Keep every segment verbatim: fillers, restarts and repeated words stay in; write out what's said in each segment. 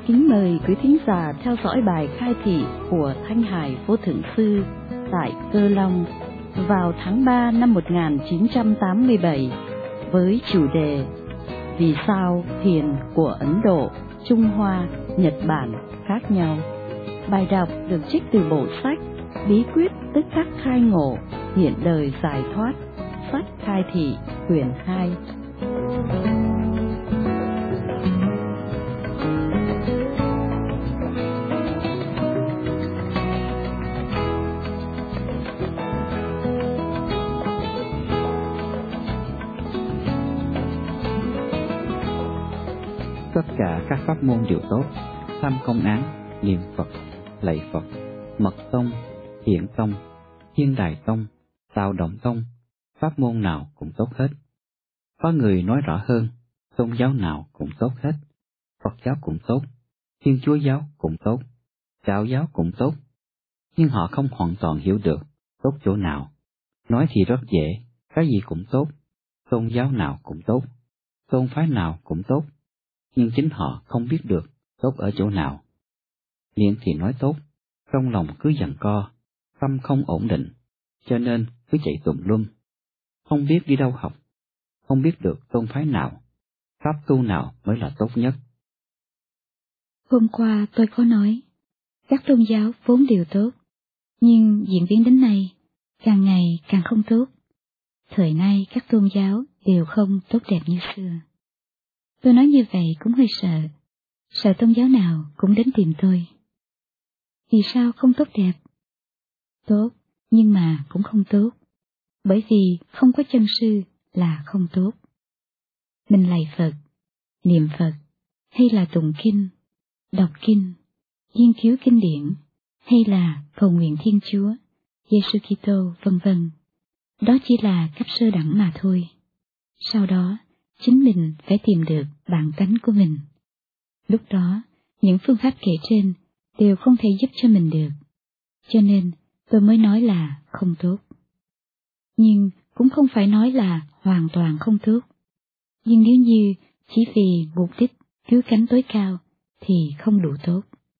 Kính mời quý thính giả theo dõi bài khai thị của Thanh Hải Vô Thượng Sư tại Cơ Long vào tháng ba năm một nghìn chín trăm tám mươi bảy với chủ đề Vì sao thiền của Ấn Độ, Trung Hoa, Nhật Bản khác nhau. Bài đọc được trích từ bộ sách Bí quyết tức khắc khai ngộ, hiện đời giải thoát, sách khai thị quyển hai. Tất cả các pháp môn đều tốt: tham công án, niệm Phật, lạy Phật, mật tông, thiện tông, thiên đài tông, tạo động tông, pháp môn nào cũng tốt hết. Có người nói rõ hơn, tôn giáo nào cũng tốt hết, Phật giáo cũng tốt, Thiên Chúa giáo cũng tốt, Đạo giáo cũng tốt, nhưng họ không hoàn toàn hiểu được tốt chỗ nào. Nói thì rất dễ, cái gì cũng tốt, tôn giáo nào cũng tốt, tôn phái nào cũng tốt, nhưng chính họ không biết được tốt ở chỗ nào. Miệng thì nói tốt, trong lòng cứ giằng co, tâm không ổn định, cho nên cứ chạy tùm lum, không biết đi đâu học, không biết được tôn phái nào, pháp tu nào mới là tốt nhất. Hôm qua tôi có nói, các tôn giáo vốn đều tốt, nhưng diễn biến đến nay, càng ngày càng không tốt. Thời nay các tôn giáo đều không tốt đẹp như xưa. Tôi nói như vậy cũng hơi sợ, sợ tôn giáo nào cũng đến tìm tôi. Vì sao không tốt đẹp? Tốt, nhưng mà cũng không tốt, bởi vì không có chân sư là không tốt. Mình lạy Phật, niệm Phật, hay là tụng kinh, đọc kinh, nghiên cứu kinh điển, hay là cầu nguyện Thiên Chúa, Giêsu Kitô, vân vân, đó chỉ là cấp sơ đẳng mà thôi. Sau đó, chính mình phải tìm được bản tánh của mình. Lúc đó, những phương pháp kể trên đều không thể giúp cho mình được. Cho nên, tôi mới nói là không tốt. Nhưng cũng không phải nói là hoàn toàn không tốt. Nhưng nếu như chỉ vì mục đích cứu cánh tối cao thì không đủ tốt.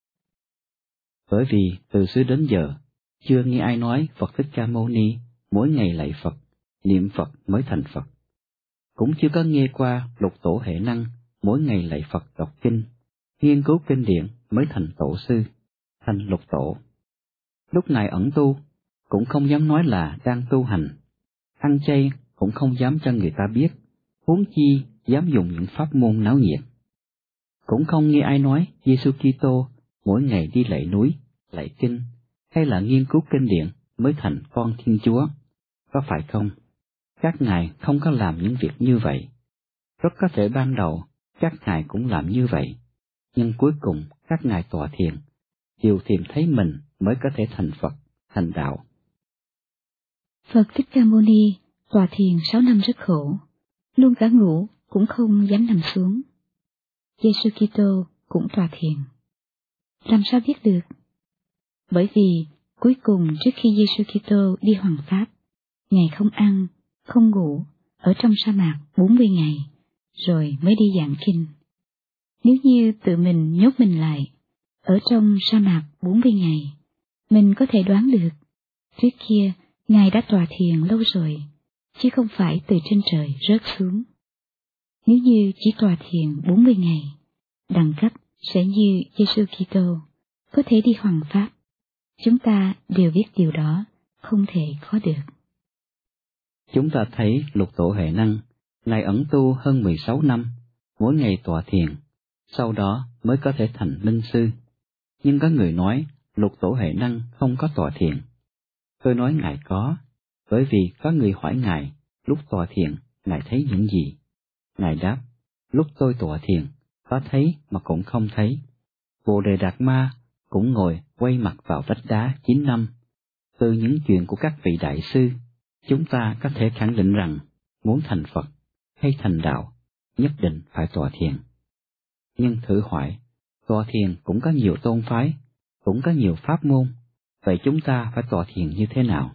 Bởi vì từ xưa đến giờ, chưa nghe ai nói Phật Thích Ca Mâu Ni mỗi ngày lạy Phật, niệm Phật mới thành Phật. Cũng chưa có nghe qua Lục Tổ Hệ Năng mỗi ngày lạy Phật đọc kinh, nghiên cứu kinh điển mới thành tổ sư, thành lục tổ. Lúc này ẩn tu, cũng không dám nói là đang tu hành, ăn chay cũng không dám cho người ta biết, huống chi dám dùng những pháp môn náo nhiệt. Cũng không nghe ai nói Giêsu Kitô mỗi ngày đi lạy núi, lạy kinh, hay là nghiên cứu kinh điển mới thành con Thiên Chúa, có phải không? Các ngài không có làm những việc như vậy. Rất có thể ban đầu các ngài cũng làm như vậy, nhưng cuối cùng các ngài tọa thiền, đều tìm thấy mình mới có thể thành Phật, thành đạo. Phật Thích Ca Mâu Ni tọa thiền sáu năm rất khổ, luôn cả ngủ cũng không dám nằm xuống. Giêsu Kitô cũng tọa thiền. Làm sao biết được? Bởi vì cuối cùng trước khi Giêsu Kitô đi hoằng pháp, ngài không ăn, không ngủ, ở trong sa mạc bốn mươi ngày, rồi mới đi giảng kinh. Nếu như tự mình nhốt mình lại, ở trong sa mạc bốn mươi ngày, mình có thể đoán được, trước kia ngài đã tọa thiền lâu rồi, chứ không phải từ trên trời rớt xuống. Nếu như chỉ tọa thiền bốn mươi ngày, đẳng cấp sẽ như Giêsu Kitô, có thể đi hoằng pháp. Chúng ta đều biết điều đó, không thể khó được. Chúng ta thấy Lục Tổ Hệ Năng, ngài ẩn tu hơn mười sáu năm, mỗi ngày tọa thiền, sau đó mới có thể thành linh sư. Nhưng có người nói Lục Tổ Hệ Năng không có tọa thiền. Tôi nói ngài có, bởi vì có người hỏi ngài, lúc tọa thiền, ngài thấy những gì? Ngài đáp, lúc tôi tọa thiền, có thấy mà cũng không thấy. Bồ Đề Đạt Ma cũng ngồi quay mặt vào vách đá chín năm. Từ những chuyện của các vị đại sư, chúng ta có thể khẳng định rằng, muốn thành Phật hay thành đạo, nhất định phải tọa thiền. Nhưng thử hỏi, tọa thiền cũng có nhiều tôn phái, cũng có nhiều pháp môn, vậy chúng ta phải tọa thiền như thế nào?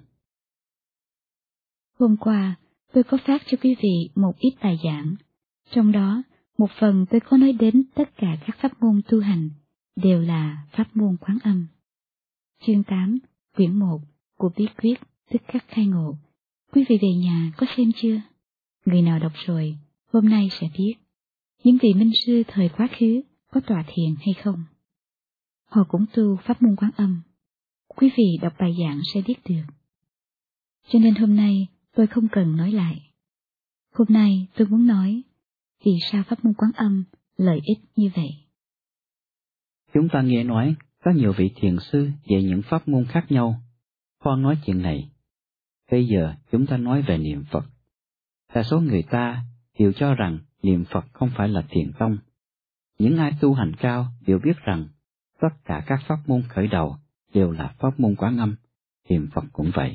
Hôm qua, tôi có phát cho quý vị một ít bài giảng, trong đó một phần tôi có nói đến tất cả các pháp môn tu hành đều là pháp môn Quán Âm. Chương tám, quyển một của bí quyết tức khắc khai ngộ. Quý vị về nhà có xem chưa? Người nào đọc rồi, hôm nay sẽ biết những vị minh sư thời quá khứ có tọa thiền hay không. Họ cũng tu pháp môn Quán Âm. Quý vị đọc bài giảng sẽ biết được. Cho nên hôm nay tôi không cần nói lại. Hôm nay tôi muốn nói vì sao pháp môn Quán Âm lợi ích như vậy. Chúng ta nghe nói có nhiều vị thiền sư về những pháp môn khác nhau. Khoan nói chuyện này. Bây giờ chúng ta nói về niệm Phật. Đa số người ta đều cho rằng niệm Phật không phải là thiền tông. Những ai tu hành cao đều biết rằng tất cả các pháp môn khởi đầu đều là pháp môn Quán Âm, niệm Phật cũng vậy.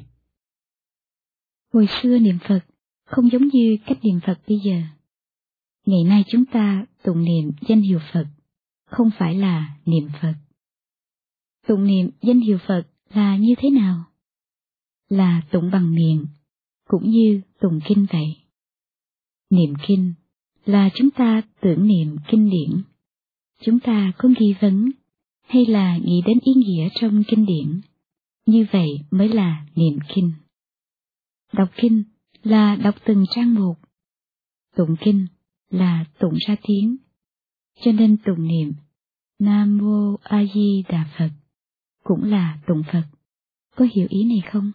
Hồi xưa niệm Phật không giống như cách niệm Phật bây giờ. Ngày nay chúng ta tụng niệm danh hiệu Phật, không phải là niệm Phật. Tụng niệm danh hiệu Phật là như thế nào? Là tụng bằng miệng, cũng như tụng kinh vậy. Niệm kinh là chúng ta tưởng niệm kinh điển. Chúng ta có nghi vấn hay là nghĩ đến ý nghĩa trong kinh điển, như vậy mới là niệm kinh. Đọc kinh là đọc từng trang một. Tụng kinh là tụng ra tiếng. Cho nên tụng niệm Nam Mô A Di Đà Phật cũng là tụng Phật. Có hiểu ý này không?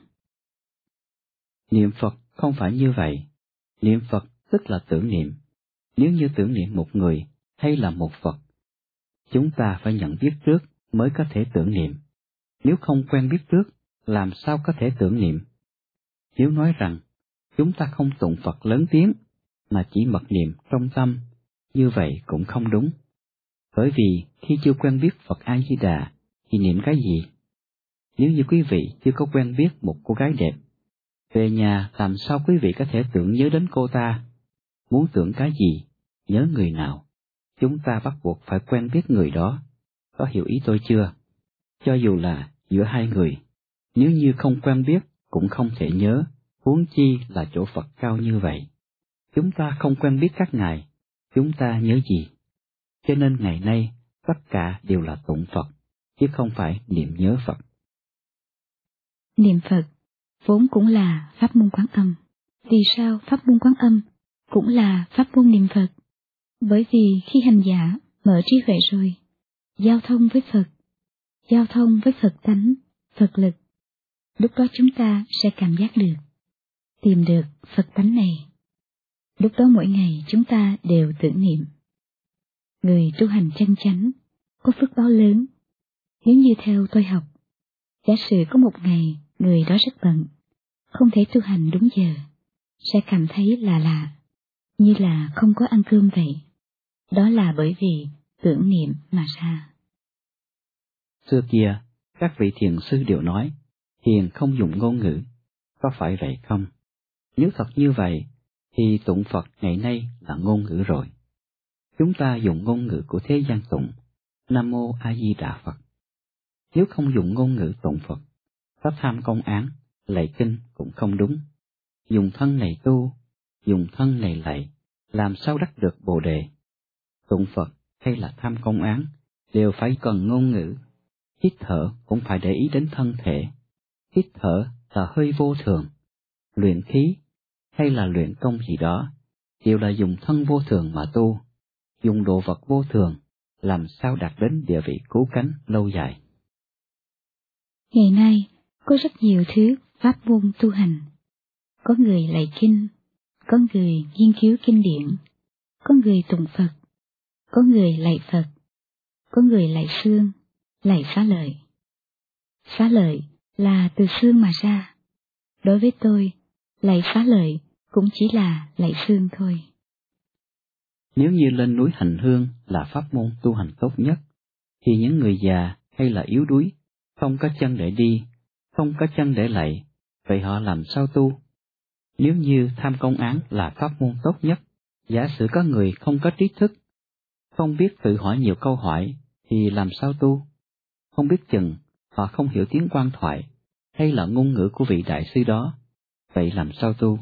Niệm Phật không phải như vậy. Niệm Phật tức là tưởng niệm. Nếu như tưởng niệm một người hay là một Phật, chúng ta phải nhận biết trước mới có thể tưởng niệm. Nếu không quen biết trước, làm sao có thể tưởng niệm? Nếu nói rằng chúng ta không tụng Phật lớn tiếng, mà chỉ mật niệm trong tâm, như vậy cũng không đúng. Bởi vì khi chưa quen biết Phật A Di Đà thì niệm cái gì? Nếu như quý vị chưa có quen biết một cô gái đẹp, về nhà làm sao quý vị có thể tưởng nhớ đến cô ta? Muốn tưởng cái gì? Nhớ người nào? Chúng ta bắt buộc phải quen biết người đó. Có hiểu ý tôi chưa? Cho dù là giữa hai người, nếu như không quen biết cũng không thể nhớ, huống chi là chỗ Phật cao như vậy. Chúng ta không quen biết các ngài, chúng ta nhớ gì? Cho nên ngày nay tất cả đều là tụng Phật, chứ không phải niệm nhớ Phật. Niệm Phật vốn cũng là pháp môn Quán Âm. Vì sao pháp môn Quán Âm cũng là pháp môn niệm Phật? Bởi vì khi hành giả mở trí huệ rồi, giao thông với Phật, giao thông với Phật tánh, Phật lực, lúc đó chúng ta sẽ cảm giác được, tìm được Phật tánh này. Lúc đó mỗi ngày chúng ta đều tưởng niệm. Người tu hành chân chánh có phước báo lớn. Nếu như theo tôi học, giả sử có một ngày người đó rất bận, không thể tu hành đúng giờ, sẽ cảm thấy là lạ, như là không có ăn cơm vậy. Đó là bởi vì tưởng niệm mà ra. Xưa kia, các vị thiền sư đều nói, thiền không dùng ngôn ngữ. Có phải vậy không? Nếu thật như vậy, thì tụng Phật ngày nay là ngôn ngữ rồi. Chúng ta dùng ngôn ngữ của thế gian tụng, Nam Mô A Di Đà Phật. Nếu không dùng ngôn ngữ tụng Phật, có tham công án, lạy kinh cũng không đúng. Dùng thân này tu, dùng thân này lạy, làm sao đắc được Bồ Đề? Tụng Phật hay là tham công án, đều phải cần ngôn ngữ. Hít thở cũng phải để ý đến thân thể. Hít thở là hơi vô thường. Luyện khí hay là luyện công gì đó, đều là dùng thân vô thường mà tu. Dùng đồ vật vô thường, làm sao đạt đến địa vị cứu cánh lâu dài. Ngày nay, có rất nhiều thứ pháp môn tu hành. Có người lạy kinh, có người nghiên cứu kinh điển, có người tụng Phật, có người lạy Phật, có người lạy xương, lạy xá lợi. Xá lợi là từ xương mà ra. Đối với tôi, lạy xá lợi cũng chỉ là lạy xương thôi. Nếu như lên núi hành hương là pháp môn tu hành tốt nhất, thì những người già hay là yếu đuối, không có chân để đi, không có chân để lạy, vậy họ làm sao tu? Nếu như tham công án là pháp môn tốt nhất, giả sử có người không có trí thức, không biết tự hỏi nhiều câu hỏi, thì làm sao tu? Không biết chừng, họ không hiểu tiếng quan thoại, hay là ngôn ngữ của vị đại sư đó, vậy làm sao tu?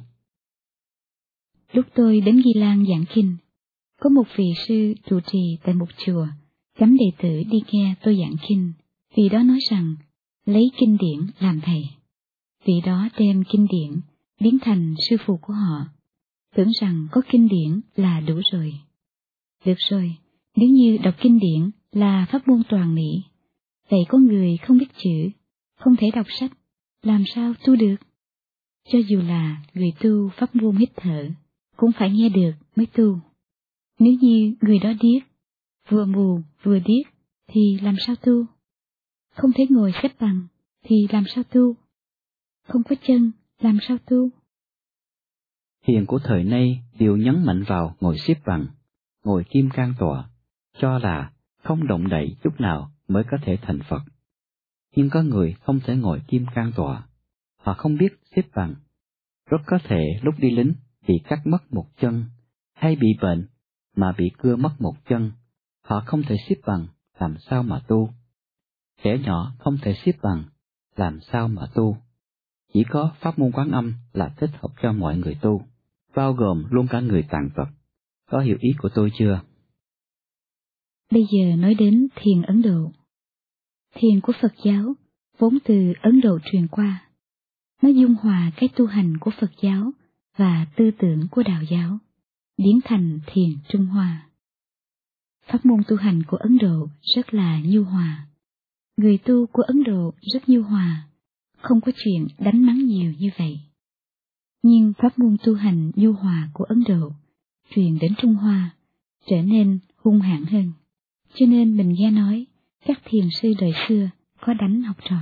Lúc tôi đến Ghi Lan giảng kinh, có một vị sư trụ trì tại một chùa, Cấm đệ tử đi nghe tôi giảng kinh, vì đó nói rằng lấy kinh điển làm thầy. Vì đó đem kinh điển biến thành sư phụ của họ, tưởng rằng có kinh điển là đủ rồi. Được rồi, nếu như đọc kinh điển là pháp môn toàn mỹ, vậy có người không biết chữ, không thể đọc sách, làm sao tu được? Cho dù là người tu pháp môn hít thở, cũng phải nghe được mới tu. Nếu như người đó điếc, vừa mù vừa điếc, thì làm sao tu? Không thể ngồi xếp bằng, thì làm sao tu? Không có chân, làm sao tu? Thiền của thời nay đều nhấn mạnh vào ngồi xếp bằng, ngồi kim cang tọa, cho là không động đậy chút nào mới có thể thành Phật. Nhưng có người không thể ngồi kim cang tọa, họ không biết xếp bằng, rất có thể lúc đi lính bị cắt mất một chân, hay bị bệnh mà bị cưa mất một chân, họ không thể xếp bằng, làm sao mà tu? Trẻ nhỏ không thể xếp bằng, làm sao mà tu? Chỉ có pháp môn Quán Âm là thích hợp cho mọi người tu, bao gồm luôn cả người tàn tật. Có hiểu ý của tôi chưa? Bây giờ nói đến thiền Ấn Độ. Thiền của Phật giáo vốn từ Ấn Độ truyền qua. Nó dung hòa cái tu hành của Phật giáo và tư tưởng của Đạo giáo, biến thành thiền Trung Hoa. Pháp môn tu hành của Ấn Độ rất là nhu hòa. Người tu của Ấn Độ rất nhu hòa, không có chuyện đánh mắng nhiều như vậy. Nhưng pháp môn tu hành nhu hòa của Ấn Độ truyền đến Trung Hoa trở nên hung hãn hơn. Cho nên mình nghe nói các thiền sư đời xưa có đánh học trò.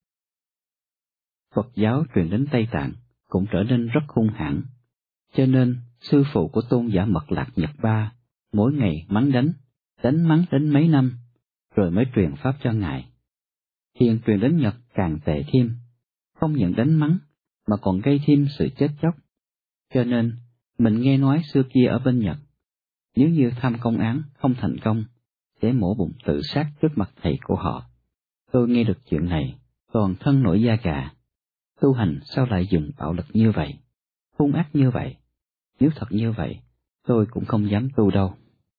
Phật giáo truyền đến Tây Tạng cũng trở nên rất hung hãn, cho nên sư phụ của tôn giả Mật Lạc Nhật Ba mỗi ngày mắng đánh, đánh mắng đến mấy năm, rồi mới truyền pháp cho ngài. Thiền truyền đến Nhật càng tệ thêm, không những đánh mắng mà còn gây thêm sự chết chóc. Cho nên mình nghe nói xưa kia ở bên Nhật, nếu như tham công án không thành công, sẽ mổ bụng tự sát trước mặt thầy của họ. Tôi nghe được chuyện này, toàn thân nổi da gà. Tu hành sao lại dùng bạo lực như vậy, hung ác như vậy? Nếu thật như vậy, tôi cũng không dám tu đâu.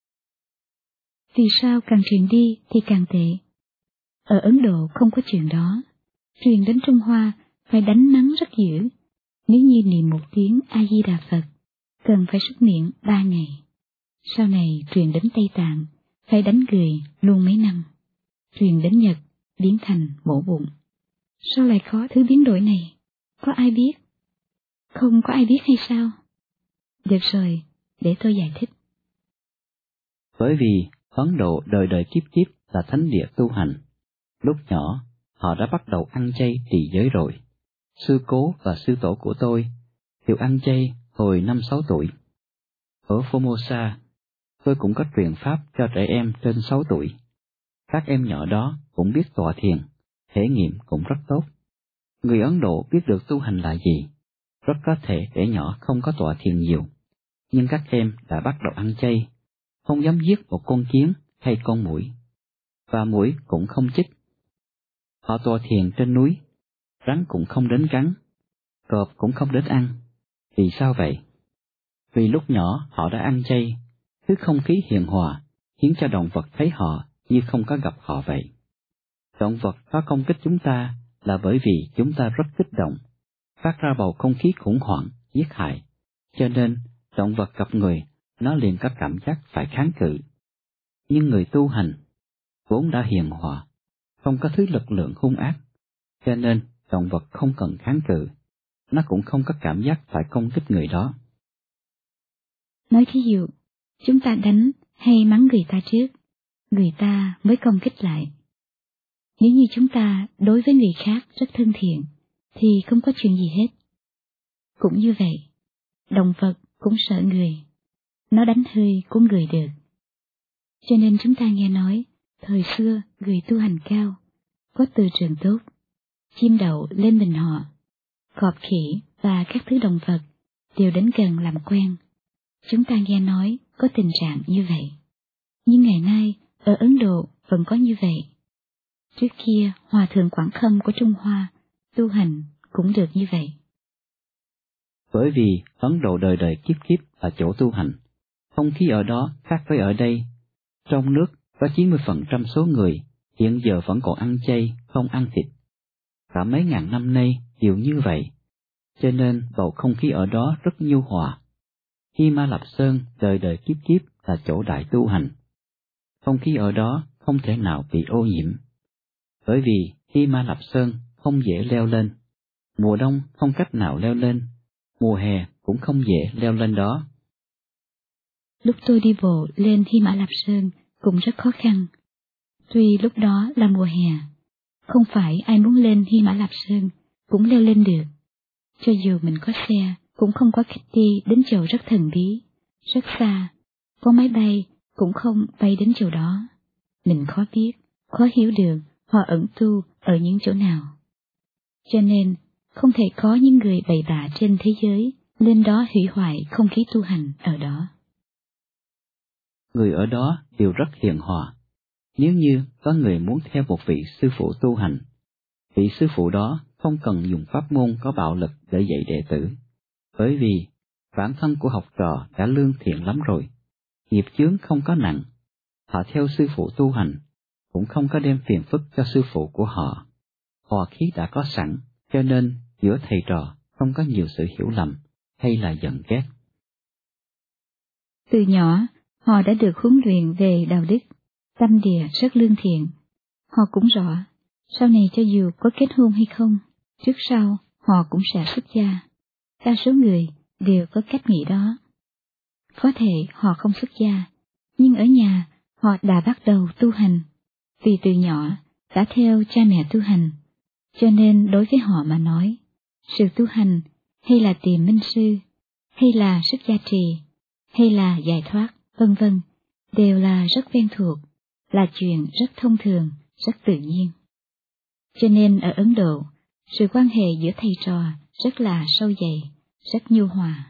Vì sao càng truyền đi thì càng tệ? Ở Ấn Độ không có chuyện đó. Truyền đến Trung Hoa phải đánh mắng rất dữ. Nếu như niệm một tiếng A-di-đà Phật, cần phải súc miệng ba ngày. Sau này truyền đến Tây Tạng, phải đánh người luôn mấy năm. Truyền đến Nhật, biến thành mổ bụng. Sao lại khó thứ biến đổi này? Có ai biết? Không có ai biết hay sao? Được rồi, để tôi giải thích. Bởi vì Ấn Độ đời đời kiếp kiếp là thánh địa tu hành. Lúc nhỏ, họ đã bắt đầu ăn chay trì giới rồi. Sư cố và sư tổ của tôi đều ăn chay hồi năm sáu tuổi. Ở Formosa, tôi cũng có truyền pháp cho trẻ em trên sáu tuổi. Các em nhỏ đó cũng biết tọa thiền, thể nghiệm cũng rất tốt. Người Ấn Độ biết được tu hành là gì. Rất có thể trẻ nhỏ không có tọa thiền nhiều, nhưng các em đã bắt đầu ăn chay, không dám giết một con kiến hay con muỗi, và muỗi cũng không chích. Họ tọa thiền trên núi, rắn cũng không đến cắn, cọp cũng không đến ăn. Vì sao vậy? Vì lúc nhỏ họ đã ăn chay, thứ không khí hiền hòa, khiến cho động vật thấy họ như không có gặp họ vậy. Động vật có công kích chúng ta là bởi vì chúng ta rất kích động, phát ra bầu không khí khủng hoảng, giết hại, cho nên động vật gặp người, nó liền có cảm giác phải kháng cự. Nhưng người tu hành vốn đã hiền hòa, không có thứ lực lượng hung ác, cho nên động vật không cần kháng cự, nó cũng không có cảm giác phải công kích người đó. Nói thí dụ, chúng ta đánh hay mắng người ta trước, người ta mới công kích lại. Nếu như chúng ta đối với người khác rất thân thiện, thì không có chuyện gì hết. Cũng như vậy, động vật cũng sợ người, nó đánh hơi của người được. Cho nên chúng ta nghe nói, thời xưa người tu hành cao, có từ trường tốt, chim đậu lên mình họ, cọp khỉ và các thứ động vật đều đến gần làm quen. Chúng ta nghe nói có tình trạng như vậy. Nhưng ngày nay, ở Ấn Độ vẫn có như vậy. Trước kia, Hòa Thượng Quảng Khâm của Trung Hoa tu hành cũng được như vậy. Bởi vì Ấn Độ đời đời kiếp kiếp là chỗ tu hành, không khí ở đó khác với ở đây. Trong nước có chín mươi phần trăm số người hiện giờ vẫn còn ăn chay, không ăn thịt. Cả mấy ngàn năm nay đều như vậy, cho nên bầu không khí ở đó rất nhu hòa. Hy Ma Lạp Sơn đời đời kiếp kiếp là chỗ đại tu hành. Không khí ở đó không thể nào bị ô nhiễm. Bởi vì Hy Ma Lạp Sơn không dễ leo lên, mùa đông không cách nào leo lên, mùa hè cũng không dễ leo lên đó. Lúc tôi đi bộ lên Hy Mã Lạp Sơn cũng rất khó khăn. Tuy lúc đó là mùa hè, không phải ai muốn lên Hy Mã Lạp Sơn cũng leo lên được. Cho dù mình có xe, cũng không có cách đi đến chỗ rất thần bí, rất xa, có máy bay cũng không bay đến chỗ đó. Mình khó biết, khó hiểu được họ ẩn tu ở những chỗ nào. Cho nên, không thể có những người bậy bạ trên thế giới lên đó hủy hoại không khí tu hành ở đó. Người ở đó đều rất hiền hòa. Nếu như có người muốn theo một vị sư phụ tu hành, vị sư phụ đó không cần dùng pháp môn có bạo lực để dạy đệ tử, bởi vì bản thân của học trò đã lương thiện lắm rồi, nghiệp chướng không có nặng. Họ theo sư phụ tu hành, cũng không có đem phiền phức cho sư phụ của họ. Hòa khí đã có sẵn, cho nên giữa thầy trò không có nhiều sự hiểu lầm hay là giận ghét. Từ nhỏ, họ đã được huấn luyện về đạo đức, tâm địa rất lương thiện. Họ cũng rõ, sau này cho dù có kết hôn hay không, trước sau họ cũng sẽ xuất gia. Đa số người đều có cách nghĩ đó. Có thể họ không xuất gia, nhưng ở nhà họ đã bắt đầu tu hành, vì từ nhỏ đã theo cha mẹ tu hành, cho nên đối với họ mà nói, sự tu hành hay là tìm minh sư, hay là xuất gia trì, hay là giải thoát, vân vân, đều là rất quen thuộc, là chuyện rất thông thường, rất tự nhiên. Cho nên ở Ấn Độ, sự quan hệ giữa thầy trò rất là sâu dày, rất nhu hòa.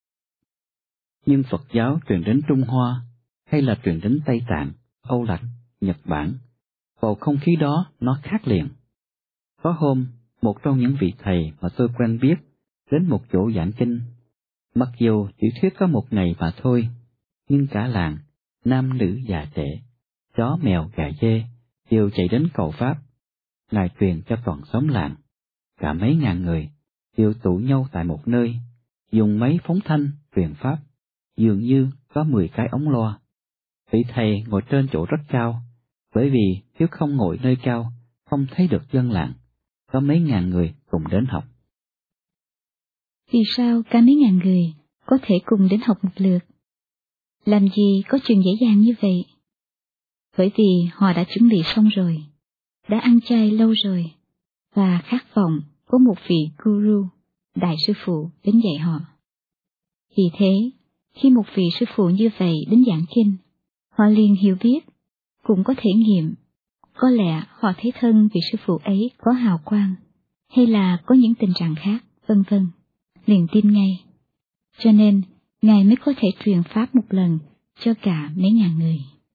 Nhưng Phật giáo truyền đến Trung Hoa, hay là truyền đến Tây Tạng, Âu Lạc, Nhật Bản, bầu không khí đó nó khác liền. Có hôm, một trong những vị thầy mà tôi quen biết đến một chỗ giảng kinh. Mặc dù tiểu thuyết có một ngày mà thôi, nhưng cả làng, nam nữ già trẻ, chó mèo gà dê đều chạy đến cầu pháp. Ngài truyền cho toàn xóm làng, cả mấy ngàn người đều tụ nhau tại một nơi, dùng máy phóng thanh truyền pháp, dường như có mười cái ống loa. Vị thầy ngồi trên chỗ rất cao, bởi vì nếu không ngồi nơi cao, không thấy được dân làng. Có mấy ngàn người cùng đến học. Vì sao cả mấy ngàn người có thể cùng đến học một lượt? Làm gì có chuyện dễ dàng như vậy? Bởi vì họ đã chuẩn bị xong rồi, đã ăn chay lâu rồi, và khát vọng có một vị guru, đại sư phụ đến dạy họ. Vì thế, khi một vị sư phụ như vậy đến giảng kinh, họ liền hiểu biết, cũng có thể nghiệm. Có lẽ họ thấy thân vị sư phụ ấy có hào quang, hay là có những tình trạng khác, vân vân, liền tin ngay. Cho nên, Ngài mới có thể truyền pháp một lần cho cả mấy ngàn người.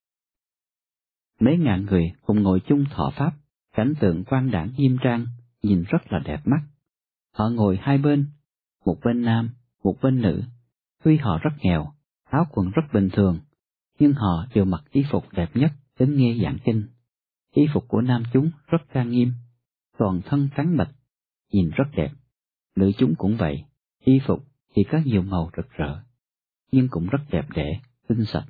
Mấy ngàn người cùng ngồi chung thọ pháp, cảnh tượng quang đãng nghiêm trang, nhìn rất là đẹp mắt. Họ ngồi hai bên, một bên nam, một bên nữ. Tuy họ rất nghèo, áo quần rất bình thường, nhưng họ đều mặc y phục đẹp nhất đến nghe giảng kinh. Y phục của nam chúng rất trang nghiêm, toàn thân trắng bệch, nhìn rất đẹp. Nữ chúng cũng vậy, y phục thì có nhiều màu rực rỡ, nhưng cũng rất đẹp đẽ, tinh sạch.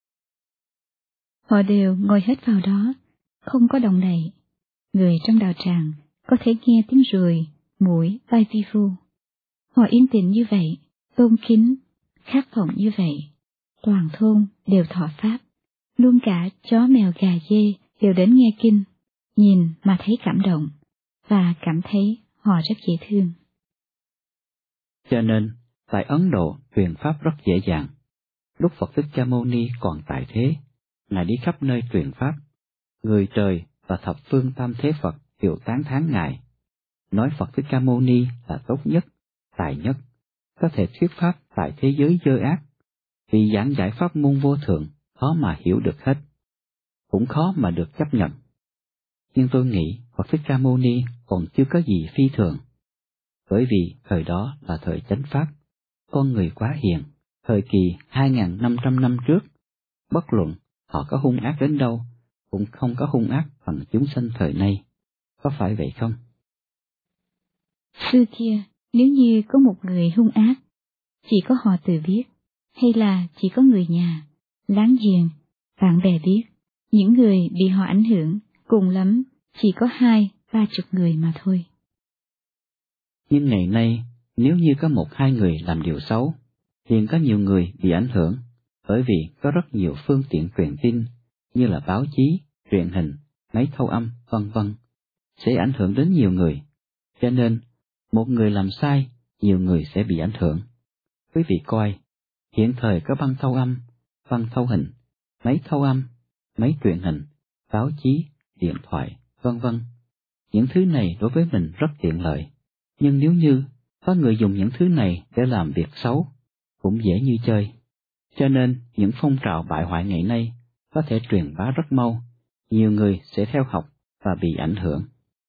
Họ đều ngồi hết vào đó, không có động đậy. Người trong đạo tràng có thể nghe tiếng ruồi, muỗi bay vi vu. Họ yên tĩnh như vậy, tôn kính, khát vọng như vậy. Toàn thôn đều thọ pháp, luôn cả chó mèo gà dê đều đến nghe kinh, nhìn mà thấy cảm động, và cảm thấy họ rất dễ thương. Cho nên, tại Ấn Độ truyền pháp rất dễ dàng. Lúc Phật Thích Ca Mâu Ni còn tại thế, Ngài đi khắp nơi truyền pháp. Người trời và thập phương tam thế Phật đều tán thán Ngài, nói Phật Thích Ca Mâu Ni là tốt nhất, tài nhất, có thể thuyết pháp tại thế giới dơ ác, vì giảng giải pháp môn vô thượng, khó mà hiểu được hết, cũng khó mà được chấp nhận. Nhưng tôi nghĩ Phật Thích Ca Mâu Ni còn chưa có gì phi thường, bởi vì thời đó là thời chánh pháp, con người quá hiền. Thời kỳ hai nghìn năm trăm năm trước, bất luận họ có hung ác đến đâu, cũng không có hung ác bằng chúng sanh thời nay. Có phải vậy không? Xưa kia, nếu như có một người hung ác, chỉ có họ tự biết, hay là chỉ có người nhà, láng giềng, bạn bè biết, những người bị họ ảnh hưởng, cùng lắm, chỉ có hai, ba chục người mà thôi. Nhưng ngày nay, nếu như có một hai người làm điều xấu, liền có nhiều người bị ảnh hưởng, bởi vì có rất nhiều phương tiện truyền tin, như là báo chí, truyền hình, máy thâu âm, vân vân, sẽ ảnh hưởng đến nhiều người. Cho nên, một người làm sai, nhiều người sẽ bị ảnh hưởng. Quý vị coi, hiện thời có băng thâu âm, băng thâu hình, máy thâu âm, máy truyền hình, báo chí, điện thoại, vân vân. Những thứ này đối với mình rất tiện lợi, nhưng nếu như có người dùng những thứ này để làm việc xấu, cũng dễ như chơi. Cho nên những phong trào bại hoại ngày nay có thể truyền bá rất mau, nhiều người sẽ theo học và bị ảnh hưởng.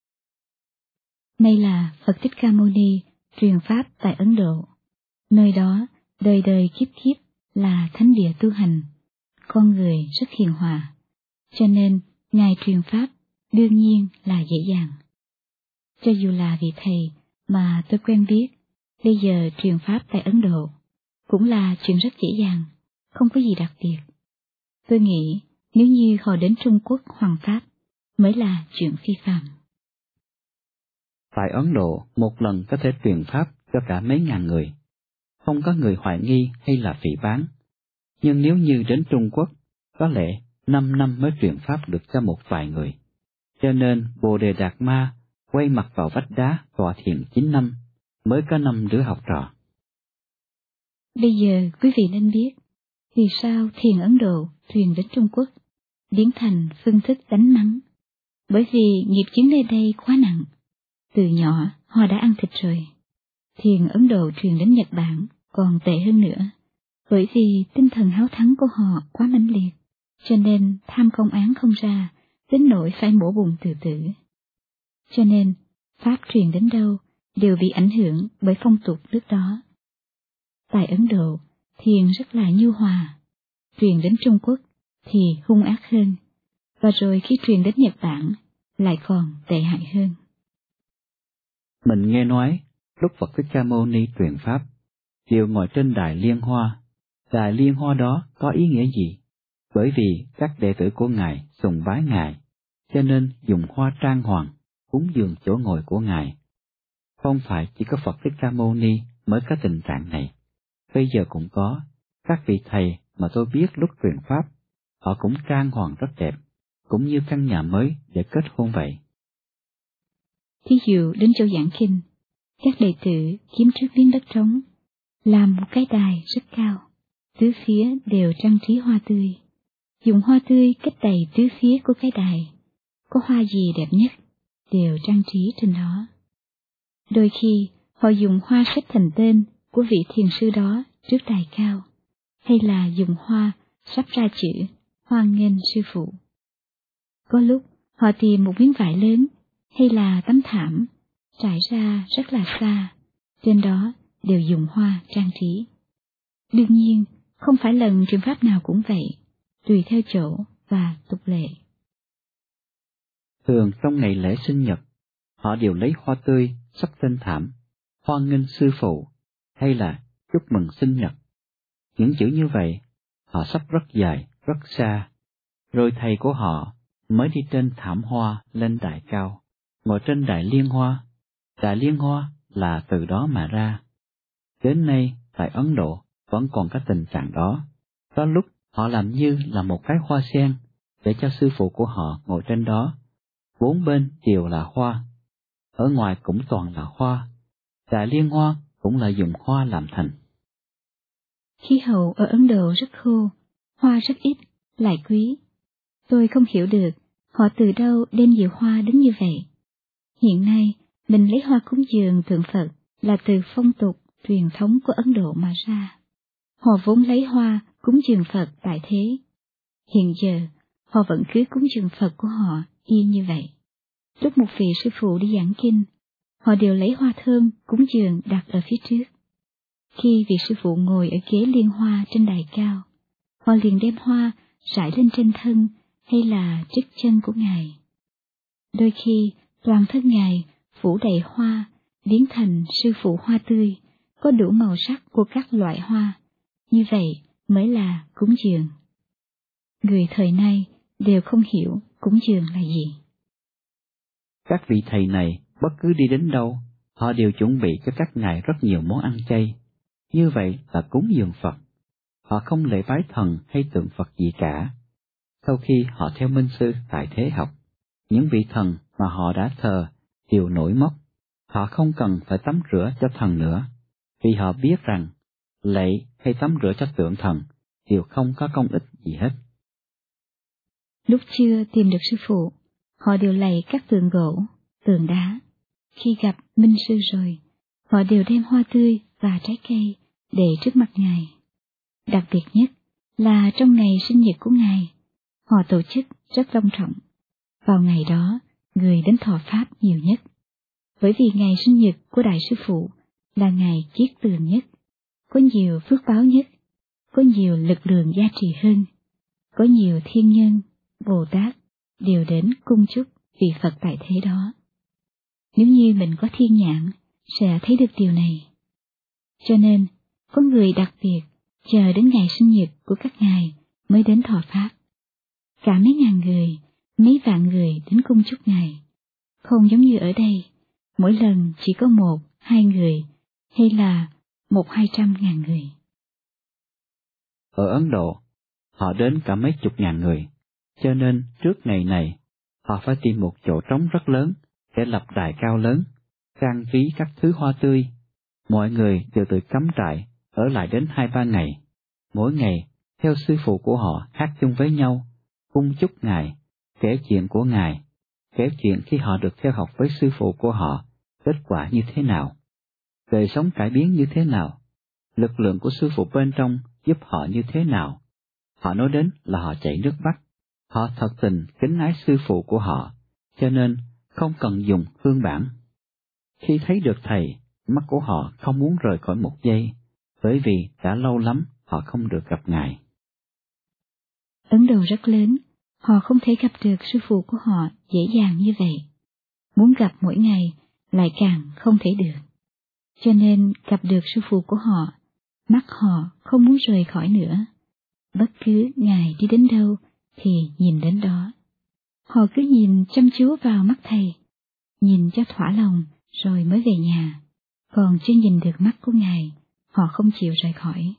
Nay là Phật Thích Ca Mâu Ni truyền pháp tại Ấn Độ. Nơi đó, đời đời kiếp kiếp là thánh địa tu hành, con người rất hiền hòa, cho nên Ngài truyền pháp đương nhiên là dễ dàng. Cho dù là vị thầy mà tôi quen biết, bây giờ truyền pháp tại Ấn Độ, cũng là chuyện rất dễ dàng, không có gì đặc biệt. Tôi nghĩ nếu như họ đến Trung Quốc hoằng pháp, mới là chuyện phi phàm. Tại Ấn Độ, một lần có thể truyền pháp cho cả mấy ngàn người, không có người hoài nghi hay là phỉ báng. Nhưng nếu như đến Trung Quốc, có lẽ năm năm mới truyền pháp được cho một vài người. Cho nên Bồ Đề Đạt Ma quay mặt vào vách đá tọa thiền chín năm, mới có năm đứa học trò. Bây giờ quý vị nên biết, vì sao thiền Ấn Độ truyền đến Trung Quốc, biến thành phương thức đánh mắng. Bởi vì nghiệp chướng nơi đây quá nặng, từ nhỏ họ đã ăn thịt rồi. Thiền Ấn Độ truyền đến Nhật Bản còn tệ hơn nữa, bởi vì tinh thần háo thắng của họ quá mãnh liệt, cho nên tham công án không ra, đến nỗi phải mổ bụng tự tử. Cho nên, pháp truyền đến đâu đều bị ảnh hưởng bởi phong tục nước đó. Tại Ấn Độ, thiền rất là nhu hòa, truyền đến Trung Quốc thì hung ác hơn, và rồi khi truyền đến Nhật Bản lại còn tệ hại hơn. Mình nghe nói, lúc Phật Thích Ca Mâu Ni truyền pháp, đều ngồi trên đài liên hoa. Đài liên hoa đó có ý nghĩa gì? Bởi vì các đệ tử của Ngài sùng bái Ngài, cho nên dùng hoa trang hoàng, cúng dường chỗ ngồi của Ngài. Không phải chỉ có Phật Thích Ca Mâu Ni mới có tình trạng này. Bây giờ cũng có, các vị thầy mà tôi biết lúc truyền pháp, họ cũng trang hoàng rất đẹp, cũng như căn nhà mới để kết hôn vậy. Thí dụ đến chỗ giảng kinh, các đệ tử kiếm trước miếng đất trống, làm một cái đài rất cao, tứ phía đều trang trí hoa tươi, dùng hoa tươi kết đầy tứ phía của cái đài, có hoa gì đẹp nhất đều trang trí trên đó. Đôi khi họ dùng hoa xếp thành tên của vị thiền sư đó trước đài cao, hay là dùng hoa sắp ra chữ hoan nghênh sư phụ. Có lúc họ tìm một miếng vải lớn hay là tấm thảm trải ra rất là xa, trên đó đều dùng hoa trang trí. Đương nhiên, không phải lần truyền pháp nào cũng vậy, tùy theo chỗ và tục lệ. Thường trong ngày lễ sinh nhật, họ đều lấy hoa tươi sắp trên thảm, hoan nghênh sư phụ, hay là chúc mừng sinh nhật. Những chữ như vậy, họ sắp rất dài, rất xa, rồi thầy của họ mới đi trên thảm hoa lên đài cao, ngồi trên đài liên hoa. Đài liên hoa là từ đó mà ra. Đến nay, tại Ấn Độ vẫn còn có tình trạng đó. Có lúc họ làm như là một cái hoa sen, để cho sư phụ của họ ngồi trên đó. Bốn bên đều là hoa, ở ngoài cũng toàn là hoa. Đài liên hoa cũng là dùng hoa làm thành. Khí hậu ở Ấn Độ rất khô, hoa rất ít, lại quý. Tôi không hiểu được họ từ đâu đem nhiều hoa đến như vậy. Hiện nay, mình lấy hoa cúng dường tượng Phật là từ phong tục, truyền thống của Ấn Độ mà ra. Họ vốn lấy hoa cúng dường Phật tại thế. Hiện giờ, họ vẫn cứ cúng dường Phật của họ y như vậy. Lúc một vị sư phụ đi giảng kinh, họ đều lấy hoa thơm cúng dường đặt ở phía trước. Khi vị sư phụ ngồi ở ghế liên hoa trên đài cao, họ liền đem hoa rải lên trên thân hay là trích chân của Ngài. Đôi khi toàn thân Ngài phủ đầy hoa, biến thành sư phụ hoa tươi, có đủ màu sắc của các loại hoa, như vậy mới là cúng dường. Người thời nay đều không hiểu cúng dường là gì. Các vị thầy này bất cứ đi đến đâu, họ đều chuẩn bị cho các ngài rất nhiều món ăn chay. Như vậy là cúng dường Phật. Họ không lễ bái thần hay tượng Phật gì cả. Sau khi họ theo minh sư tại thế học, những vị thần mà họ đã thờ đều nổi mốc. Họ không cần phải tắm rửa cho thần nữa, vì họ biết rằng lạy hay tắm rửa cho tượng thần đều không có công ích gì hết. Lúc chưa tìm được sư phụ, họ đều lạy các tượng gỗ, tượng đá. Khi gặp minh sư rồi, họ đều đem hoa tươi và trái cây để trước mặt Ngài. Đặc biệt nhất là trong ngày sinh nhật của Ngài, họ tổ chức rất long trọng. Vào ngày đó, người đến thọ Pháp nhiều nhất. Bởi vì ngày sinh nhật của Đại Sư Phụ là ngày chiết tường nhất, có nhiều phước báo nhất, có nhiều lực lượng gia trì hơn, có nhiều thiên nhân, Bồ Tát đều đến cung chúc vị Phật tại thế đó. Nếu như mình có thiên nhãn, sẽ thấy được điều này. Cho nên, có người đặc biệt chờ đến ngày sinh nhật của các ngài mới đến thọ Pháp. Cả mấy ngàn người, mấy vạn người đến cung chúc ngài, không giống như ở đây, mỗi lần chỉ có một, hai người, hay là một hai trăm ngàn người. Ở Ấn Độ, họ đến cả mấy chục ngàn người, cho nên trước ngày này, họ phải tìm một chỗ trống rất lớn để lập đài cao lớn, trang trí các thứ hoa tươi. Mọi người đều tự cắm trại, ở lại đến hai ba ngày. Mỗi ngày, theo sư phụ của họ hát chung với nhau, cung chúc ngài, kể chuyện của ngài, kể chuyện khi họ được theo học với sư phụ của họ, kết quả như thế nào, đời sống cải biến như thế nào, lực lượng của sư phụ bên trong giúp họ như thế nào. Họ nói đến là họ chảy nước mắt, họ thật tình kính ái sư phụ của họ, cho nên không cần dùng hương bản. Khi thấy được thầy, mắt của họ không muốn rời khỏi một giây, bởi vì đã lâu lắm họ không được gặp ngài. Ấn Độ rất lớn, họ không thể gặp được sư phụ của họ dễ dàng như vậy. Muốn gặp mỗi ngày lại càng không thể được. Cho nên gặp được sư phụ của họ, mắt họ không muốn rời khỏi nữa. Bất cứ ngài đi đến đâu thì nhìn đến đó. Họ cứ nhìn chăm chú vào mắt thầy, nhìn cho thỏa lòng rồi mới về nhà. Còn chưa nhìn được mắt của ngài, họ không chịu rời khỏi.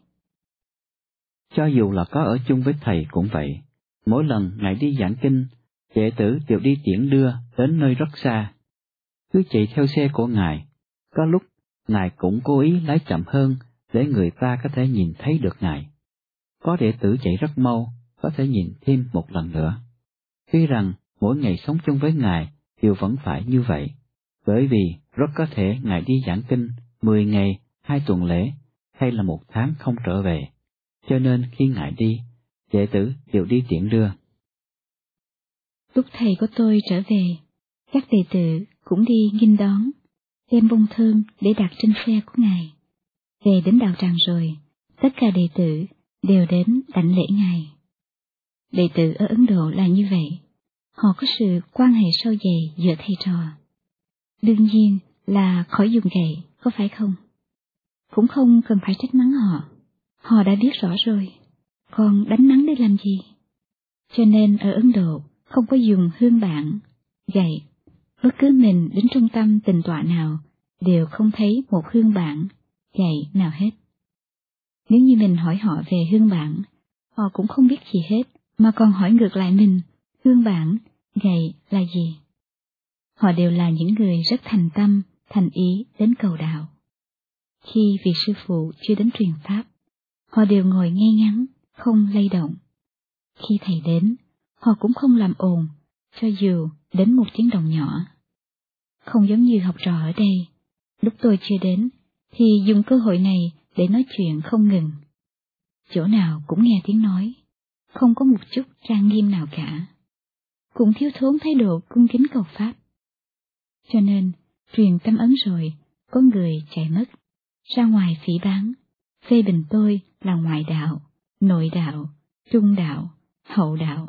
Cho dù là có ở chung với thầy cũng vậy, mỗi lần ngài đi giảng kinh, đệ tử đều đi tiễn đưa đến nơi rất xa. Cứ chạy theo xe của ngài, có lúc ngài cũng cố ý lái chậm hơn để người ta có thể nhìn thấy được ngài. Có đệ tử chạy rất mau, có thể nhìn thêm một lần nữa. Tuy rằng mỗi ngày sống chung với ngài đều vẫn phải như vậy, bởi vì rất có thể ngài đi giảng kinh mười ngày, hai tuần lễ, hay là một tháng không trở về. Cho nên khi ngài đi, đệ tử đều đi tiễn đưa. Lúc thầy của tôi trở về, các đệ tử cũng đi nghênh đón, đem bông thơm để đặt trên xe của ngài. Về đến đạo tràng rồi, tất cả đệ tử đều đến đảnh lễ ngài. Đệ tử ở Ấn Độ là như vậy, họ có sự quan hệ sâu dày giữa thầy trò. Đương nhiên là khỏi dùng gậy, có phải không? Cũng không cần phải trách mắng họ, họ đã biết rõ rồi, còn đánh mắng để làm gì? Cho nên ở Ấn Độ không có dùng hương bản, gậy, bất cứ mình đến trung tâm tịnh tọa nào đều không thấy một hương bản, gậy nào hết. Nếu như mình hỏi họ về hương bản, họ cũng không biết gì hết, mà còn hỏi ngược lại mình, hương bản, gậy là gì? Họ đều là những người rất thành tâm, thành ý đến cầu đạo. Khi vị sư phụ chưa đến truyền pháp, họ đều ngồi ngay ngắn, không lay động. Khi thầy đến, họ cũng không làm ồn, cho dù đến một tiếng động nhỏ. Không giống như học trò ở đây, lúc tôi chưa đến, thì dùng cơ hội này để nói chuyện không ngừng. Chỗ nào cũng nghe tiếng nói, không có một chút trang nghiêm nào cả. Cũng thiếu thốn thái độ cung kính cầu pháp. Cho nên, truyền tâm ấn rồi, có người chạy mất, ra ngoài phỉ báng, phê bình tôi là ngoại đạo, nội đạo, trung đạo, hậu đạo.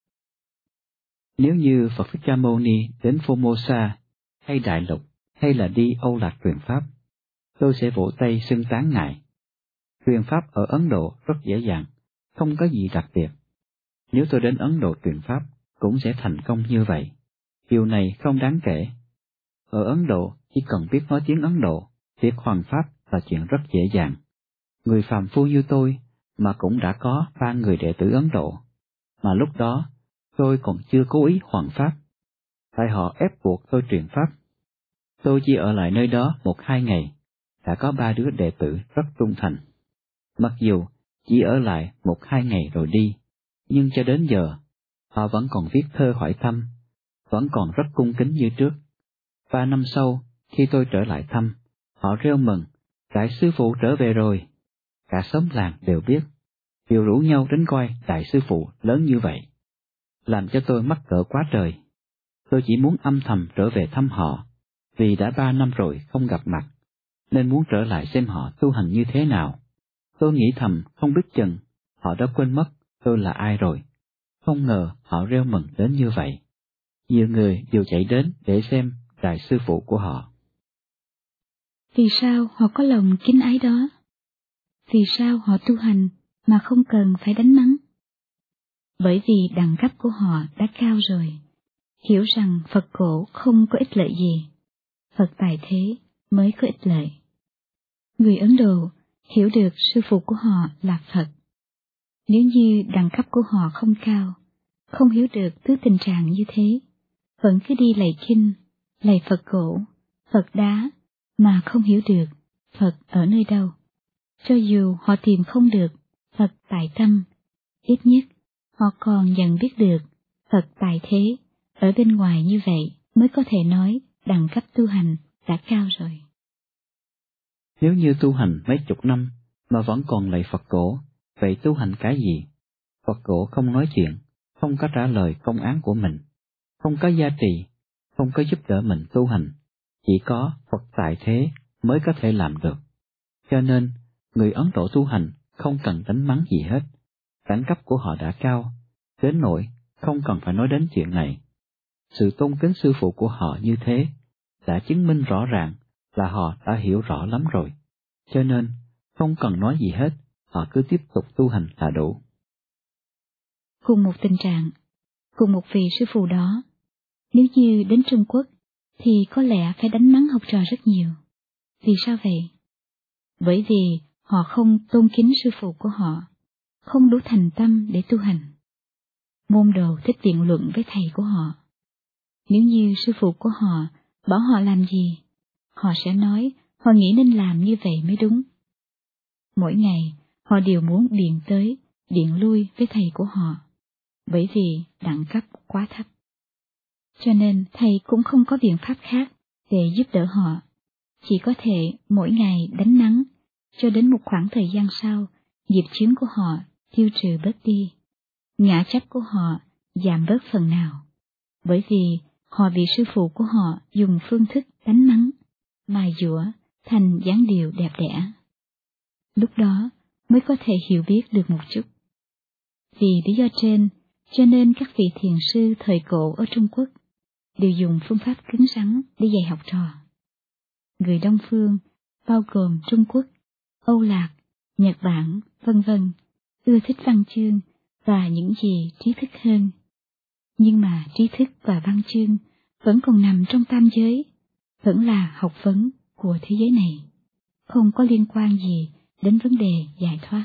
Nếu như Phật Thích Ca Mâu Ni đến Formosa, hay Đại Lục, hay là đi Âu Lạc truyền Pháp, tôi sẽ vỗ tay xưng tán Ngài. Truyền Pháp ở Ấn Độ rất dễ dàng, không có gì đặc biệt. Nếu tôi đến Ấn Độ truyền Pháp, cũng sẽ thành công như vậy. Điều này không đáng kể. Ở Ấn Độ, chỉ cần biết nói tiếng Ấn Độ, việc hoàn pháp là chuyện rất dễ dàng. Người phàm phu như tôi, mà cũng đã có ba người đệ tử Ấn Độ, mà lúc đó tôi còn chưa cố ý hoàn pháp. Tại họ ép buộc tôi truyền pháp. Tôi chỉ ở lại nơi đó một hai ngày, đã có ba đứa đệ tử rất trung thành. Mặc dù chỉ ở lại một hai ngày rồi đi, nhưng cho đến giờ, họ vẫn còn viết thơ hỏi thăm, vẫn còn rất cung kính như trước. Ba năm sau, khi tôi trở lại thăm, họ reo mừng, Đại sư phụ trở về rồi. Cả xóm làng đều biết, đều rủ nhau đến coi Đại sư phụ lớn như vậy. Làm cho tôi mắc cỡ quá trời. Tôi chỉ muốn âm thầm trở về thăm họ, vì đã ba năm rồi không gặp mặt, nên muốn trở lại xem họ tu hành như thế nào. Tôi nghĩ thầm không biết chừng, họ đã quên mất tôi là ai rồi. Không ngờ họ reo mừng đến như vậy. Nhiều người đều chạy đến để xem Đại sư phụ của họ. Vì sao họ có lòng kính ái đó? Vì sao họ tu hành mà không cần phải đánh mắng? Bởi vì đẳng cấp của họ đã cao rồi, hiểu rằng Phật cổ không có ích lợi gì, Phật tài thế mới có ích lợi. Người Ấn Độ hiểu được sư phụ của họ là Phật. Nếu như đẳng cấp của họ không cao, không hiểu được thứ tình trạng như thế, vẫn cứ đi lạy kinh, lạy Phật cổ, Phật đá, mà không hiểu được Phật ở nơi đâu. Cho dù họ tìm không được Phật tại tâm, ít nhất họ còn nhận biết được Phật tại thế ở bên ngoài, như vậy mới có thể nói đẳng cấp tu hành đã cao rồi. Nếu như tu hành mấy chục năm mà vẫn còn lạy Phật cổ, vậy tu hành cái gì? Phật cổ không nói chuyện, không có trả lời công án của mình, không có gia trì, không có giúp đỡ mình tu hành, chỉ có Phật tại thế mới có thể làm được. Cho nên, người Ấn Độ tu hành không cần đánh mắng gì hết, đẳng cấp của họ đã cao, đến nỗi không cần phải nói đến chuyện này. Sự tôn kính sư phụ của họ như thế đã chứng minh rõ ràng là họ đã hiểu rõ lắm rồi, cho nên không cần nói gì hết, họ cứ tiếp tục tu hành là đủ. Cùng một tình trạng, cùng một vị sư phụ đó, nếu như đến Trung Quốc thì có lẽ phải đánh mắng học trò rất nhiều. Vì sao vậy? Bởi vì họ không tôn kính sư phụ của họ, không đủ thành tâm để tu hành. Môn đồ thích biện luận với thầy của họ. Nếu như sư phụ của họ bảo họ làm gì, họ sẽ nói họ nghĩ nên làm như vậy mới đúng. Mỗi ngày họ đều muốn biện tới, biện lui với thầy của họ, bởi vì đẳng cấp quá thấp. Cho nên thầy cũng không có biện pháp khác để giúp đỡ họ, chỉ có thể mỗi ngày đánh mắng, cho đến một khoảng thời gian sau, nghiệp chướng của họ tiêu trừ bớt đi, ngã chấp của họ giảm bớt phần nào, bởi vì họ bị sư phụ của họ dùng phương thức đánh mắng, mài dũa thành dáng điệu đẹp đẽ. Lúc đó mới có thể hiểu biết được một chút. Vì lý do trên, cho nên các vị thiền sư thời cổ ở Trung Quốc đều dùng phương pháp cứng rắn để dạy học trò. Người Đông Phương, bao gồm Trung Quốc, Âu Lạc, Nhật Bản, vân vân, ưa thích văn chương và những gì trí thức hơn. Nhưng mà trí thức và văn chương vẫn còn nằm trong tam giới, vẫn là học vấn của thế giới này, không có liên quan gì đến vấn đề giải thoát.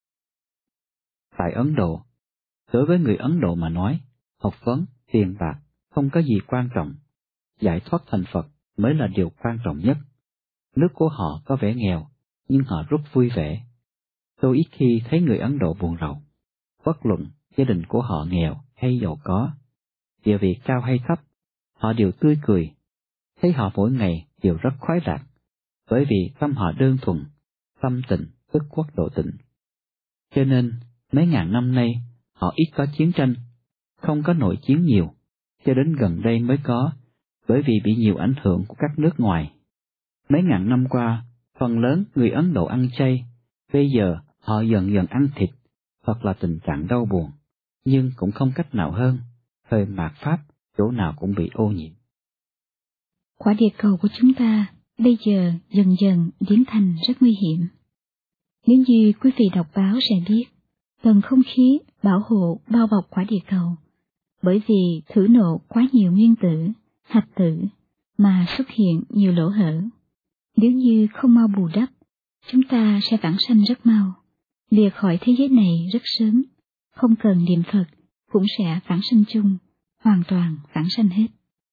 Tại Ấn Độ, đối với người Ấn Độ mà nói, học vấn, tiền bạc không có gì quan trọng, giải thoát thành Phật mới là điều quan trọng nhất. Nước của họ có vẻ nghèo, nhưng họ rất vui vẻ. Tôi ít khi thấy người Ấn Độ buồn rầu, bất luận gia đình của họ nghèo hay giàu có, địa vị cao hay thấp, họ đều tươi cười. Thấy họ mỗi ngày đều rất khoái lạc, bởi vì tâm họ đơn thuần, tâm tịnh tức quốc độ tịnh. Cho nên mấy ngàn năm nay họ ít có chiến tranh, không có nội chiến nhiều, cho đến gần đây mới có, bởi vì bị nhiều ảnh hưởng của các nước ngoài. Mấy ngàn năm qua, phần lớn người Ấn Độ ăn chay, bây giờ họ dần dần ăn thịt, hoặc là tình trạng đau buồn, nhưng cũng không cách nào hơn, thời mạt Pháp chỗ nào cũng bị ô nhiễm. Quả địa cầu của chúng ta bây giờ dần dần biến thành rất nguy hiểm. Nếu như quý vị đọc báo sẽ biết, tầng không khí bảo hộ bao bọc quả địa cầu, bởi vì thử nộ quá nhiều nguyên tử, hạt tử, mà xuất hiện nhiều lỗ hở. Nếu như không mau bù đắp, chúng ta sẽ vãng sanh rất mau, lìa khỏi thế giới này rất sớm, không cần niệm Phật cũng sẽ vãng sanh chung, hoàn toàn vãng sanh hết.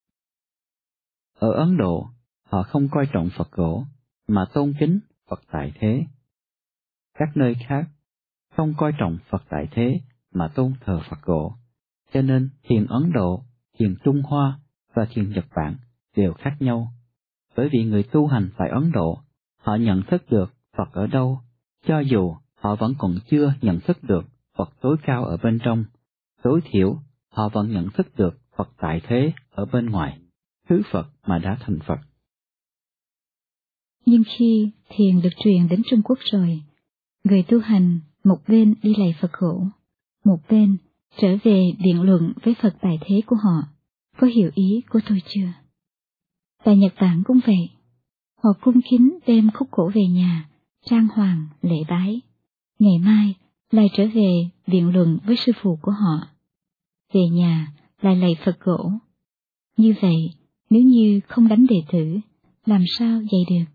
Ở Ấn Độ, họ không coi trọng Phật gỗ, mà tôn kính Phật tại thế. Các nơi khác, không coi trọng Phật tại thế, mà tôn thờ Phật gỗ. Cho nên thiền Ấn Độ, thiền Trung Hoa và thiền Nhật Bản đều khác nhau. Bởi vì người tu hành tại Ấn Độ, họ nhận thức được Phật ở đâu, cho dù họ vẫn còn chưa nhận thức được Phật tối cao ở bên trong, tối thiểu họ vẫn nhận thức được Phật tại thế ở bên ngoài, thứ Phật mà đã thành Phật. Nhưng khi thiền được truyền đến Trung Quốc rồi, người tu hành một bên đi lạy Phật gỗ, một bên trở về biện luận với Phật tại thế của họ, có hiểu ý của tôi chưa? Tại Nhật Bản cũng vậy, họ cung kính đem khúc gỗ về nhà, trang hoàng, lễ bái, ngày mai lại trở về biện luận với sư phụ của họ. Về nhà lại lạy Phật gỗ. Như vậy, nếu như không đánh đệ tử, làm sao dạy được?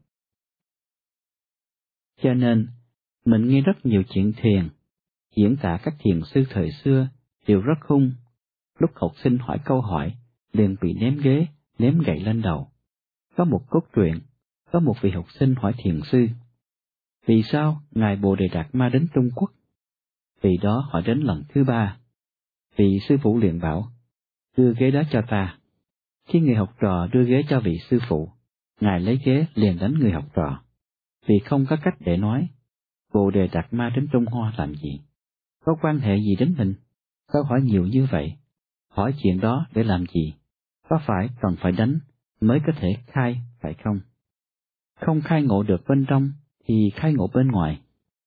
Cho nên, mình nghe rất nhiều chuyện thiền, diễn tả các thiền sư thời xưa đều rất hung. Lúc học sinh hỏi câu hỏi, liền bị ném ghế, ném gậy lên đầu. Có một cốt truyện, có một vị học sinh hỏi thiền sư, vì sao Ngài Bồ Đề Đạt Ma đến Trung Quốc? Vì đó họ đến lần thứ ba. Vị sư phụ liền bảo, đưa ghế đó cho ta. Khi người học trò đưa ghế cho vị sư phụ, Ngài lấy ghế liền đánh người học trò. Vì không có cách để nói, Bồ Đề Đạt Ma đến Trung Hoa làm gì? Có quan hệ gì đến mình? Câu hỏi nhiều như vậy, hỏi chuyện đó để làm gì? Có phải cần phải đánh mới có thể khai, phải không? Không khai ngộ được bên trong, thì khai ngộ bên ngoài.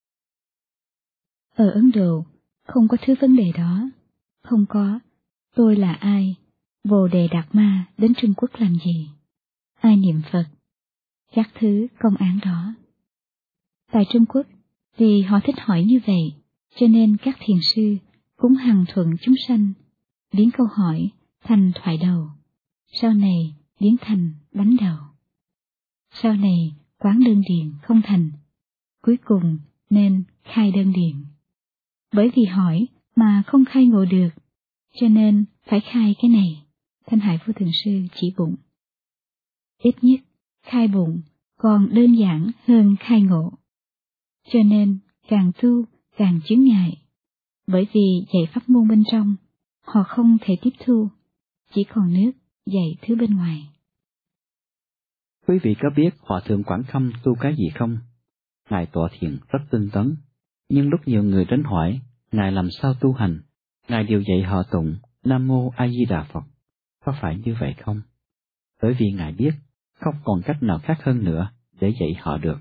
Ở Ấn Độ, không có thứ vấn đề đó. Không có, tôi là ai? Bồ Đề Đạt Ma đến Trung Quốc làm gì? Ai niệm Phật? Các thứ công án đó. Tại Trung Quốc, vì họ thích hỏi như vậy, cho nên các thiền sư cũng hằng thuận chúng sanh, biến câu hỏi thành thoại đầu, sau này biến thành đánh đầu. Sau này quán đơn điền không thành, cuối cùng nên khai đơn điền. Bởi vì hỏi mà không khai ngộ được, cho nên phải khai cái này. Thanh Hải Vô Thượng Sư chỉ bụng. Ít nhất, khai bụng còn đơn giản hơn khai ngộ. Cho nên, càng tu, càng chướng ngại. Bởi vì dạy pháp môn bên trong, họ không thể tiếp thu, chỉ còn nước dạy thứ bên ngoài. Quý vị có biết Hòa Thượng Quảng Khâm tu cái gì không? Ngài tọa thiền rất tinh tấn, nhưng lúc nhiều người đến hỏi, Ngài làm sao tu hành, Ngài đều dạy họ tụng Nam Mô A Di Đà Phật. Có phải như vậy không? Bởi vì Ngài biết, không còn cách nào khác hơn nữa để dạy họ được.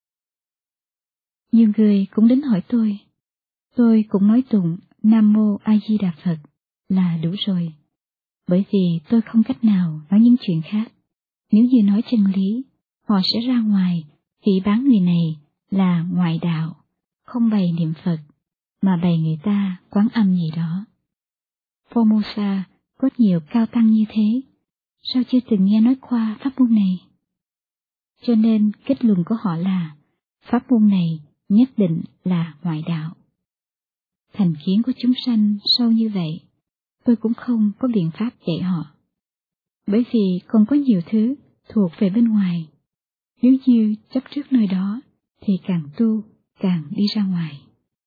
Nhiều người cũng đến hỏi tôi, tôi cũng nói tụng Nam Mô A Di Đà Phật là đủ rồi, bởi vì tôi không cách nào nói những chuyện khác. Nếu như nói chân lý, họ sẽ ra ngoài phỉ báng người này là ngoại đạo, không bày niệm Phật, mà bày người ta quán âm gì đó. Formosa có nhiều cao tăng như thế, sao chưa từng nghe nói qua pháp môn này? Cho nên kết luận của họ là, pháp môn này nhất định là ngoại đạo. Thành kiến của chúng sanh sâu như vậy, tôi cũng không có biện pháp dạy họ. Bởi vì còn có nhiều thứ thuộc về bên ngoài. Nếu như chấp trước nơi đó, thì càng tu, càng đi ra ngoài.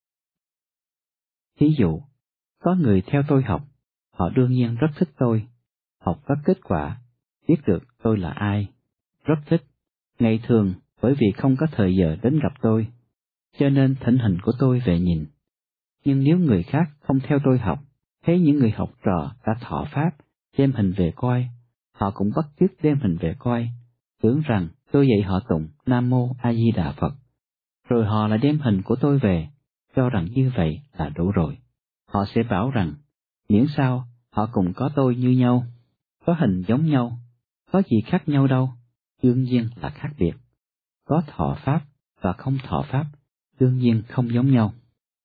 Ví dụ, có người theo tôi học, họ đương nhiên rất thích tôi, học có kết quả, biết được tôi là ai, rất thích. Ngày thường, bởi vì không có thời giờ đến gặp tôi, cho nên thỉnh hình của tôi về nhìn. Nhưng nếu người khác không theo tôi học, thấy những người học trò đã thọ pháp, đem hình về coi, họ cũng bắt chước đem hình về coi, tưởng rằng tôi dạy họ tụng Nam Mô A Di Đà Phật, rồi họ lại đem hình của tôi về, cho rằng như vậy là đủ rồi. họ sẽ bảo rằng, miễn sao họ cùng có tôi như nhau, có hình giống nhau, có gì khác nhau đâu, đương nhiên là khác biệt. Có thọ pháp và không thọ pháp, đương nhiên không giống nhau.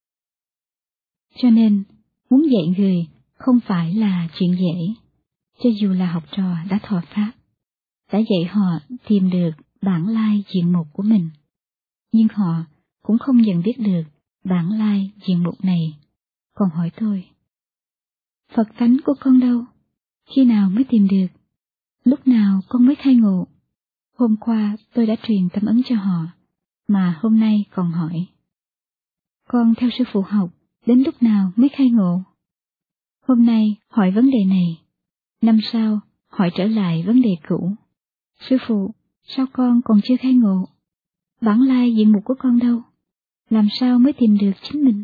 Cho nên, muốn dạy người không phải là chuyện dễ, cho dù là học trò đã thọ pháp, đã dạy họ tìm được bản lai diện mục của mình, nhưng họ cũng không dần biết được bản lai diện mục này, còn hỏi tôi, Phật tánh của con đâu? Khi nào mới tìm được? Lúc nào con mới khai ngộ? Hôm qua tôi đã truyền tâm ấn cho họ, mà hôm nay còn hỏi. Con theo sư phụ học, đến lúc nào mới khai ngộ? Hôm nay hỏi vấn đề này, năm sau hỏi trở lại vấn đề cũ. Sư phụ, sao con còn chưa khai ngộ? Bản lai diện mục của con đâu? Làm sao mới tìm được chính mình?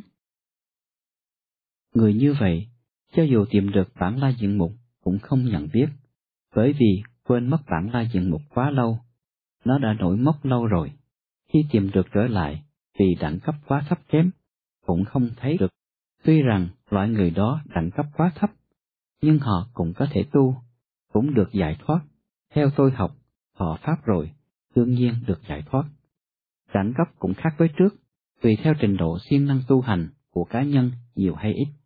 Người như vậy, cho dù tìm được bản lai diện mục cũng không nhận biết, bởi vì quên mất bản lai diện mục quá lâu, nó đã nổi mốc lâu rồi. Khi tìm được trở lại, vì đẳng cấp quá thấp kém, cũng không thấy được. Tuy rằng loại người đó đẳng cấp quá thấp, nhưng họ cũng có thể tu, cũng được giải thoát. Theo tôi học, thọ pháp rồi, đương nhiên được giải thoát. Đẳng cấp cũng khác với trước, tùy theo trình độ siêng năng tu hành của cá nhân nhiều hay ít.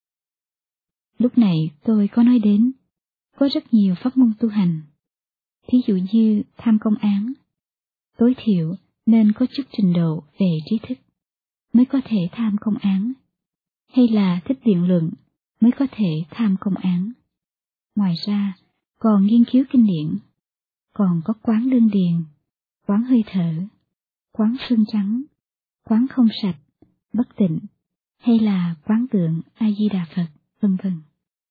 Lúc này tôi có nói đến, có rất nhiều pháp môn tu hành. Thí dụ như tham công án, tối thiểu nên có chút trình độ về trí thức, mới có thể tham công án, hay là thích biện luận, mới có thể tham công án. Ngoài ra, còn nghiên cứu kinh điển, còn có quán đương điền, quán hơi thở, quán xương trắng, quán không sạch, bất tịnh, hay là quán tượng A-di-đà Phật, vân vân.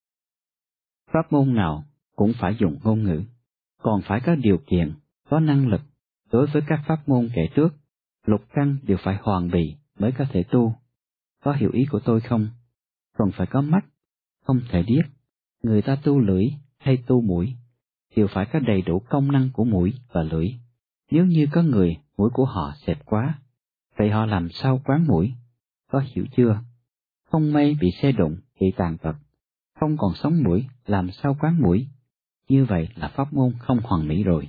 Pháp môn nào cũng phải dùng ngôn ngữ, còn phải có điều kiện, có năng lực. Đối với các pháp môn kể trước, lục căn đều phải hoàn bị mới có thể tu. Có hiểu ý của tôi không? Còn phải có mắt, không thể điếc. Người ta tu lưỡi hay tu mũi, đều phải có đầy đủ công năng của mũi và lưỡi. Nếu như có người mũi của họ xẹp quá, vậy họ làm sao quán mũi? Có hiểu chưa? Không may bị xe đụng, bị tàn tật, không còn sống mũi, làm sao quán mũi? Như vậy là pháp môn không hoàn mỹ rồi.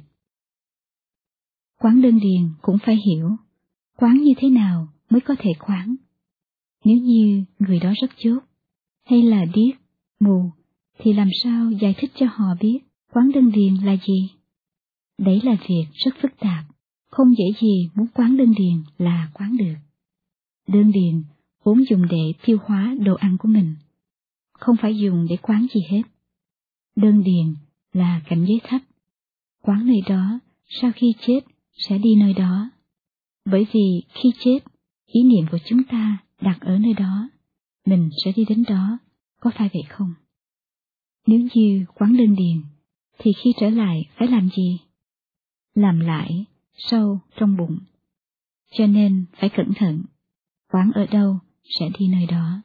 Quán đơn điền cũng phải hiểu, quán như thế nào mới có thể quán. Nếu như người đó rất dốt, hay là điếc, mù, thì làm sao giải thích cho họ biết quán đơn điền là gì? Đấy là việc rất phức tạp, không dễ gì muốn quán đơn điền là quán được. Đơn điền vốn dùng để tiêu hóa đồ ăn của mình, không phải dùng để quán gì hết. Đơn điền là cảnh giới thấp, quán nơi đó, sau khi chết sẽ đi nơi đó. Bởi vì khi chết, ý niệm của chúng ta đặt ở nơi đó, mình sẽ đi đến đó, có phải vậy không? Nếu như quán đơn điền, thì khi trở lại phải làm gì? Làm lại, sâu trong bụng. Cho nên phải cẩn thận, quán ở đâu sẽ đi nơi đó.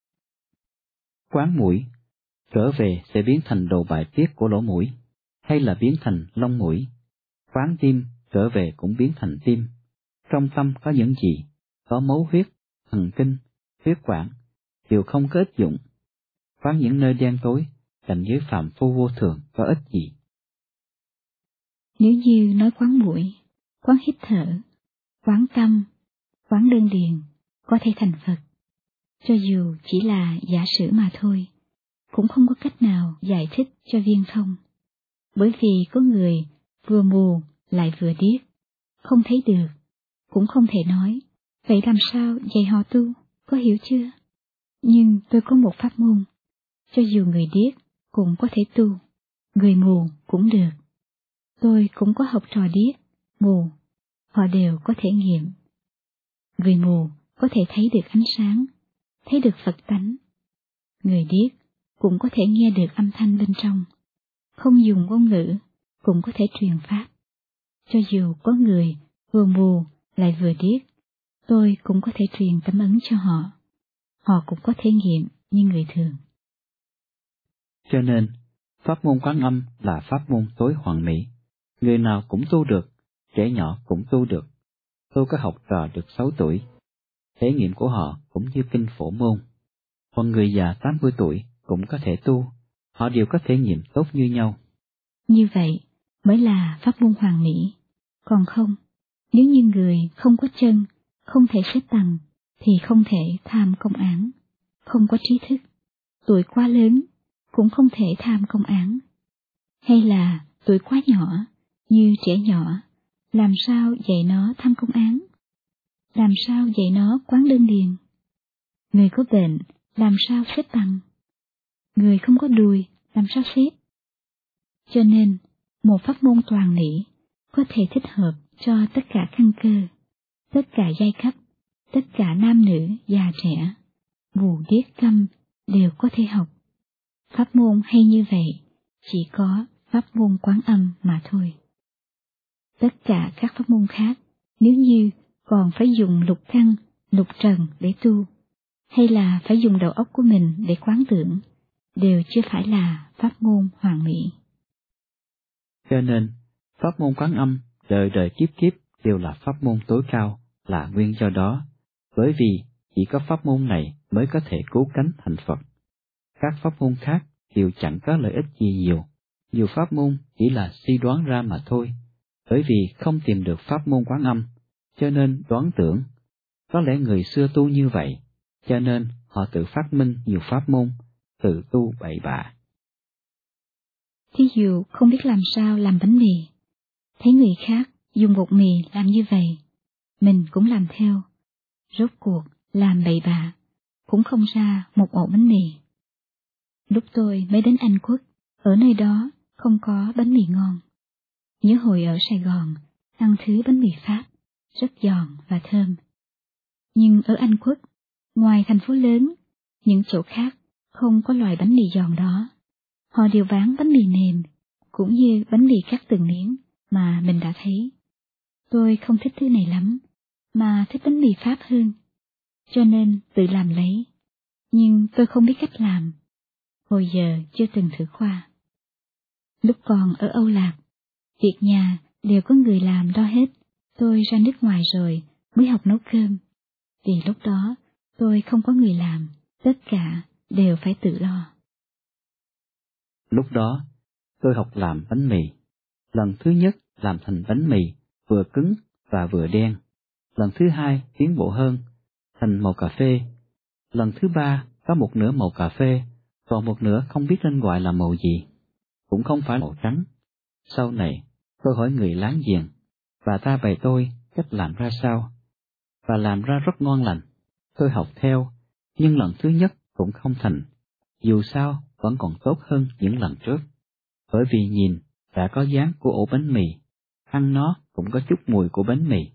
Quán mũi, trở về sẽ biến thành đồ bài tiết của lỗ mũi, hay là biến thành lông mũi. Quán tim, trở về cũng biến thành tim. Trong tâm có những gì? Có máu huyết, thần kinh, huyết quản, đều không có ích dụng. Quán những nơi đen tối, cảnh giới phạm phu vô thường có ích gì? Nếu như nói quán mũi, quán hít thở, quán tâm, quán đơn điền, có thể thành Phật. Cho dù chỉ là giả sử mà thôi, cũng không có cách nào giải thích cho viên thông. Bởi vì có người vừa mù lại vừa điếc, không thấy được, cũng không thể nói, vậy làm sao dạy họ tu, có hiểu chưa? Nhưng tôi có một pháp môn, cho dù người điếc cũng có thể tu, người mù cũng được. Tôi cũng có học trò điếc, mù, họ đều có thể nghiệm. Người mù có thể thấy được ánh sáng, thấy được Phật tánh. Người điếc cũng có thể nghe được âm thanh bên trong, không dùng ngôn ngữ, cũng có thể truyền pháp. Cho dù có người vừa mù lại vừa điếc, tôi cũng có thể truyền tâm ấn cho họ. Họ cũng có thể nghiệm như người thường. Cho nên, pháp môn Quán Âm là pháp môn tối hoàn mỹ. Người nào cũng tu được, trẻ nhỏ cũng tu được. Tôi có học trò được sáu tuổi. Thể nghiệm của họ cũng như kinh Phổ Môn. Còn người già tám mươi tuổi cũng có thể tu, họ đều có thể nghiệm tốt như nhau. Như vậy mới là pháp môn hoàn mỹ. Còn không, nếu như người không có chân, không thể xếp bằng, thì không thể tham công án, không có trí thức, tuổi quá lớn, cũng không thể tham công án. Hay là tuổi quá nhỏ, như trẻ nhỏ, làm sao dạy nó tham công án? Làm sao dạy nó quán đơn điền? Người có bệnh, làm sao xếp bằng? Người không có đùi, làm sao xếp? Cho nên, một pháp môn toàn mỹ có thể thích hợp cho tất cả căn cơ, tất cả giai cấp, tất cả nam nữ, già trẻ, mù điếc câm đều có thể học. Pháp môn hay như vậy, chỉ có pháp môn Quán Âm mà thôi. Tất cả các pháp môn khác, nếu như còn phải dùng lục căn, lục trần để tu, hay là phải dùng đầu óc của mình để quán tưởng, đều chưa phải là pháp môn hoàn mỹ. Cho nên, pháp môn Quán Âm đời đời kiếp kiếp đều là pháp môn tối cao, là nguyên do đó, bởi vì chỉ có pháp môn này mới có thể cứu cánh thành Phật. Các pháp môn khác đều chẳng có lợi ích gì nhiều, nhiều pháp môn chỉ là suy đoán ra mà thôi, bởi vì không tìm được pháp môn Quán Âm, cho nên đoán tưởng. Có lẽ người xưa tu như vậy, cho nên họ tự phát minh nhiều pháp môn, tự tu bậy bạ. Thí dụ không biết làm sao làm bánh mì, thấy người khác dùng bột mì làm như vậy, mình cũng làm theo. Rốt cuộc làm bậy bạ, cũng không ra một ổ bánh mì. Lúc tôi mới đến Anh Quốc, ở nơi đó không có bánh mì ngon. Nhớ hồi ở Sài Gòn, ăn thứ bánh mì Pháp, rất giòn và thơm. Nhưng ở Anh Quốc, ngoài thành phố lớn, những chỗ khác không có loại bánh mì giòn đó. Họ đều bán bánh mì mềm, cũng như bánh mì cắt từng miếng mà mình đã thấy. Tôi không thích thứ này lắm, mà thích bánh mì Pháp hơn, cho nên tự làm lấy. Nhưng tôi không biết cách làm, hồi giờ chưa từng thử qua. Lúc còn ở Âu Lạc, việc nhà đều có người làm lo hết, tôi ra nước ngoài rồi mới học nấu cơm. Vì lúc đó tôi không có người làm, tất cả đều phải tự lo. Lúc đó, tôi học làm bánh mì. Lần thứ nhất làm thành bánh mì, vừa cứng và vừa đen. Lần thứ hai tiến bộ hơn, thành màu cà phê. Lần thứ ba có một nửa màu cà phê, còn một nửa không biết nên gọi là màu gì. Cũng không phải màu trắng. Sau này, tôi hỏi người láng giềng, và ta bày tôi cách làm ra sao. Và làm ra rất ngon lành. Tôi học theo, nhưng lần thứ nhất cũng không thành. Dù sao, vẫn còn tốt hơn những lần trước. Bởi vì nhìn, đã có dáng của ổ bánh mì, ăn nó cũng có chút mùi của bánh mì.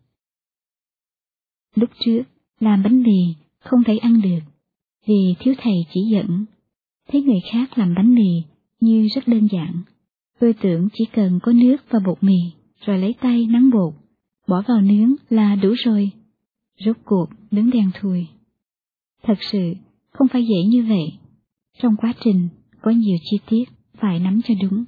Lúc trước, làm bánh mì không thể ăn được, vì thiếu thầy chỉ dẫn. Thấy người khác làm bánh mì như rất đơn giản. Tôi tưởng chỉ cần có nước và bột mì, rồi lấy tay nắn bột, bỏ vào nướng là đủ rồi. Rốt cuộc nướng đen thui. Thật sự, không phải dễ như vậy. Trong quá trình, có nhiều chi tiết phải nắm cho đúng.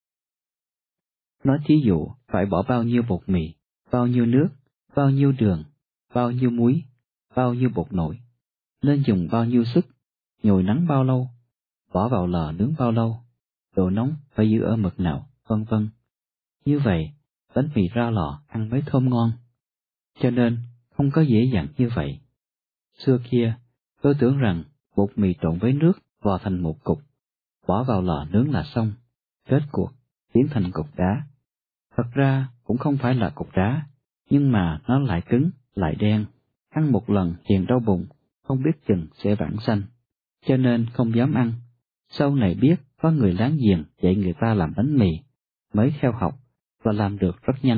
Nói thí dụ, phải bỏ bao nhiêu bột mì, bao nhiêu nước, bao nhiêu đường, bao nhiêu muối, bao nhiêu bột nổi, nên dùng bao nhiêu sức, nhồi nắng bao lâu, bỏ vào lò nướng bao lâu, độ nóng phải giữ ở mực nào, vân vân. Như vậy, bánh mì ra lò ăn mới thơm ngon. Cho nên, không có dễ dàng như vậy. Xưa kia, tôi tưởng rằng bột mì trộn với nước vò thành một cục, bỏ vào lò nướng là xong, kết cuộc biến thành cục đá. Thật ra cũng không phải là cục đá, nhưng mà nó lại cứng, lại đen, ăn một lần liền đau bụng, không biết chừng sẽ vãng sanh, cho nên không dám ăn. Sau này biết có người láng giềng dạy người ta làm bánh mì, mới theo học và làm được rất nhanh.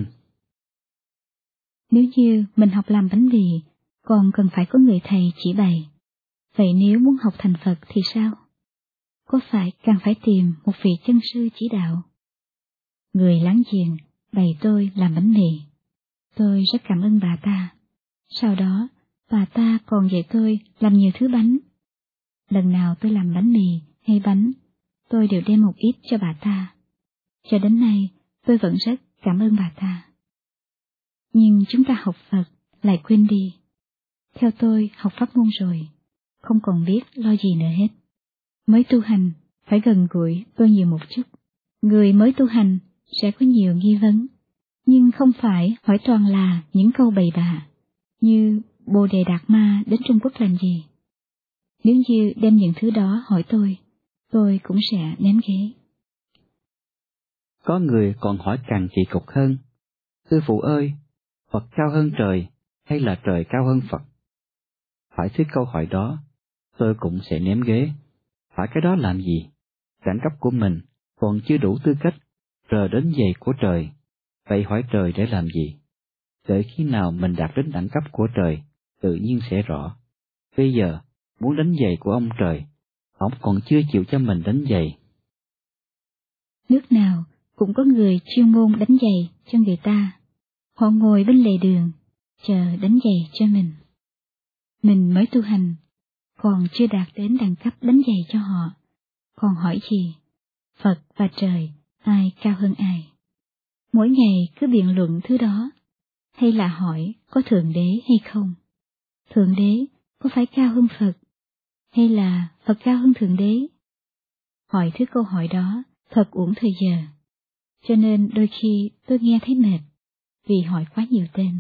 Nếu như mình học làm bánh mì, còn cần phải có người thầy chỉ bày. Vậy nếu muốn học thành Phật thì sao? Có phải càng phải tìm một vị chân sư chỉ đạo? Người láng giềng bày tôi làm bánh mì. Tôi rất cảm ơn bà ta. Sau đó, bà ta còn dạy tôi làm nhiều thứ bánh. Lần nào tôi làm bánh mì hay bánh, tôi đều đem một ít cho bà ta. Cho đến nay, tôi vẫn rất cảm ơn bà ta. Nhưng chúng ta học Phật lại quên đi. Theo tôi học pháp môn rồi, không còn biết lo gì nữa hết. Mới tu hành, phải gần gũi tôi nhiều một chút. Người mới tu hành sẽ có nhiều nghi vấn, nhưng không phải hỏi toàn là những câu bậy bạ, như Bồ Đề Đạt Ma đến Trung Quốc làm gì. Nếu như đem những thứ đó hỏi tôi, tôi cũng sẽ ném ghế. Có người còn hỏi càng kỳ cục hơn. Sư phụ ơi, Phật cao hơn trời hay là trời cao hơn Phật? Phải thứ câu hỏi đó, tôi cũng sẽ ném ghế. Hỏi cái đó làm gì? Đẳng cấp của mình còn chưa đủ tư cách rờ đến giày của trời, vậy hỏi trời để làm gì? Đợi khi nào mình đạt đến đẳng cấp của trời, tự nhiên sẽ rõ. Bây giờ, muốn đánh giày của ông trời, ông còn chưa chịu cho mình đánh giày. Nước nào cũng có người chuyên môn đánh giày cho người ta. Họ ngồi bên lề đường, chờ đánh giày cho mình. Mình mới tu hành, còn chưa đạt đến đẳng cấp đánh giày cho họ. Còn hỏi gì? Phật và trời, ai cao hơn ai? Mỗi ngày cứ biện luận thứ đó, hay là hỏi có Thượng Đế hay không? Thượng Đế có phải cao hơn Phật, hay là Phật cao hơn Thượng Đế? Hỏi thứ câu hỏi đó thật uổng thời giờ, cho nên đôi khi tôi nghe thấy mệt, vì hỏi quá nhiều tên.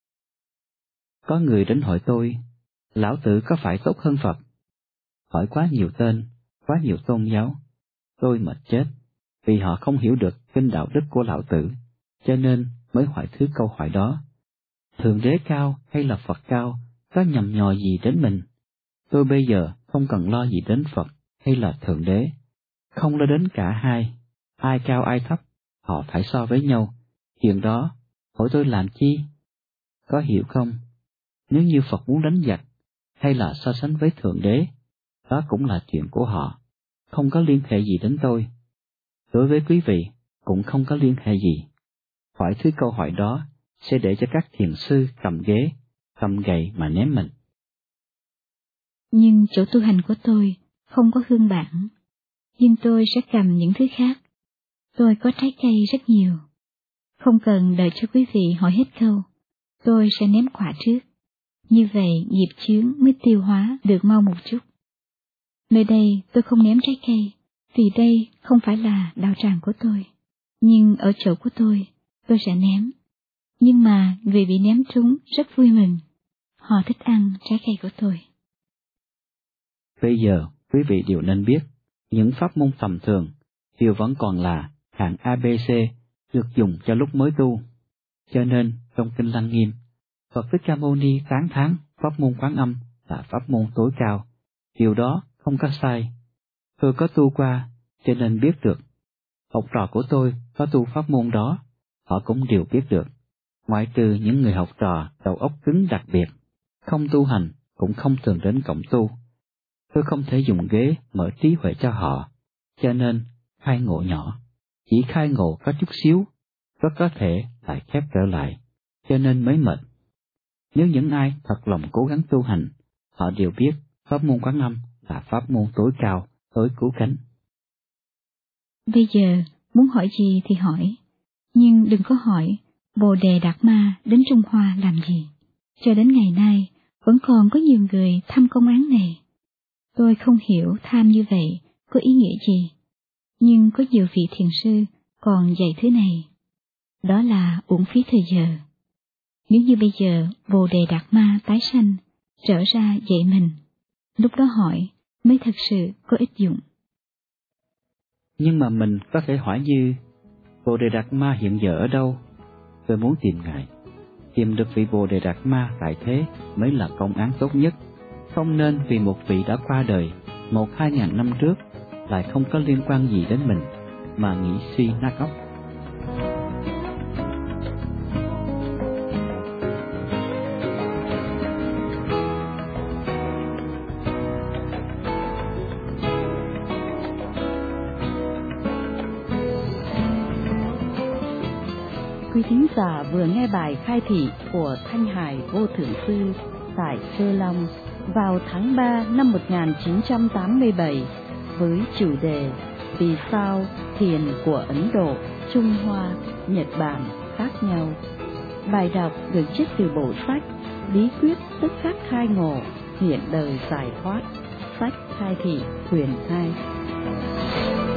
Có người đến hỏi tôi, lão tử có phải tốt hơn Phật? Hỏi quá nhiều tên, quá nhiều tôn giáo, tôi mệt chết, vì họ không hiểu được kinh đạo đức của lão tử, cho nên mới hỏi thứ câu hỏi đó. Thượng Đế cao hay là Phật cao, có nhầm nhò gì đến mình? Tôi bây giờ không cần lo gì đến Phật hay là Thượng Đế, không lo đến cả hai, ai cao ai thấp, họ phải so với nhau, chuyện đó, hỏi tôi làm chi? Có hiểu không? Nếu như Phật muốn đánh giặc, hay là so sánh với Thượng Đế, đó cũng là chuyện của họ, không có liên hệ gì đến tôi. Đối với quý vị, cũng không có liên hệ gì. Hỏi thứ câu hỏi đó, sẽ để cho các thiền sư cầm ghế, cầm gậy mà ném mình. Nhưng chỗ tu hành của tôi không có hương bản, nhưng tôi sẽ cầm những thứ khác. Tôi có trái cây rất nhiều. Không cần đợi cho quý vị hỏi hết câu, tôi sẽ ném quả trước. Như vậy nghiệp chướng mới tiêu hóa được mau một chút. Nơi đây tôi không ném trái cây, vì đây không phải là đạo tràng của tôi. Nhưng ở chỗ của tôi, tôi sẽ ném. Nhưng mà người bị ném trúng rất vui mừng. Họ thích ăn trái cây của tôi. Bây giờ, quý vị đều nên biết, những pháp môn tầm thường đều vẫn còn là hạng a bê xê được dùng cho lúc mới tu. Cho nên, trong Kinh Lăng Nghiêm, Phật Thích Ca Mâu Ni tán thán pháp môn Quán Âm là pháp môn tối cao. Điều đó không có sai. Tôi có tu qua, cho nên biết được. Học trò của tôi có tu pháp môn đó, họ cũng đều biết được. Ngoại trừ những người học trò đầu óc cứng đặc biệt, không tu hành cũng không thường đến cổng tu. Tôi không thể dùng ghế mở trí huệ cho họ, cho nên khai ngộ nhỏ, chỉ khai ngộ có chút xíu, rất có thể lại khép trở lại, cho nên mới mệt. Nếu những ai thật lòng cố gắng tu hành, họ đều biết pháp môn Quán Âm là pháp môn tối cao, tối cứu cánh. Bây giờ, muốn hỏi gì thì hỏi, nhưng đừng có hỏi Bồ Đề Đạt Ma đến Trung Hoa làm gì. Cho đến ngày nay, vẫn còn có nhiều người thăm công án này. Tôi không hiểu tham như vậy có ý nghĩa gì, nhưng có nhiều vị thiền sư còn dạy thứ này. Đó là uổng phí thời giờ. Nếu như bây giờ Bồ Đề Đạt Ma tái sanh, trở ra dạy mình, lúc đó hỏi mới thật sự có ích dụng. Nhưng mà mình có thể hỏi như, Bồ Đề Đạt Ma hiện giờ ở đâu? Tôi muốn tìm Ngài. Tìm được vị Bồ Đề Đạt Ma tại thế mới là công án tốt nhất. Không nên vì một vị đã qua đời một hai ngàn năm trước, lại không có liên quan gì đến mình, mà nghĩ suy nát óc. Quý thính giả vừa nghe bài khai thị của Thanh Hải Vô Thượng Sư tại Cơ Long vào tháng ba năm một nghìn chín trăm tám mươi bảy với chủ đề Vì sao thiền của Ấn Độ, Trung Hoa, Nhật Bản khác nhau. Bài đọc được trích từ bộ sách Bí quyết tức khắc khai ngộ, hiện đời giải thoát, sách khai thị quyển hai.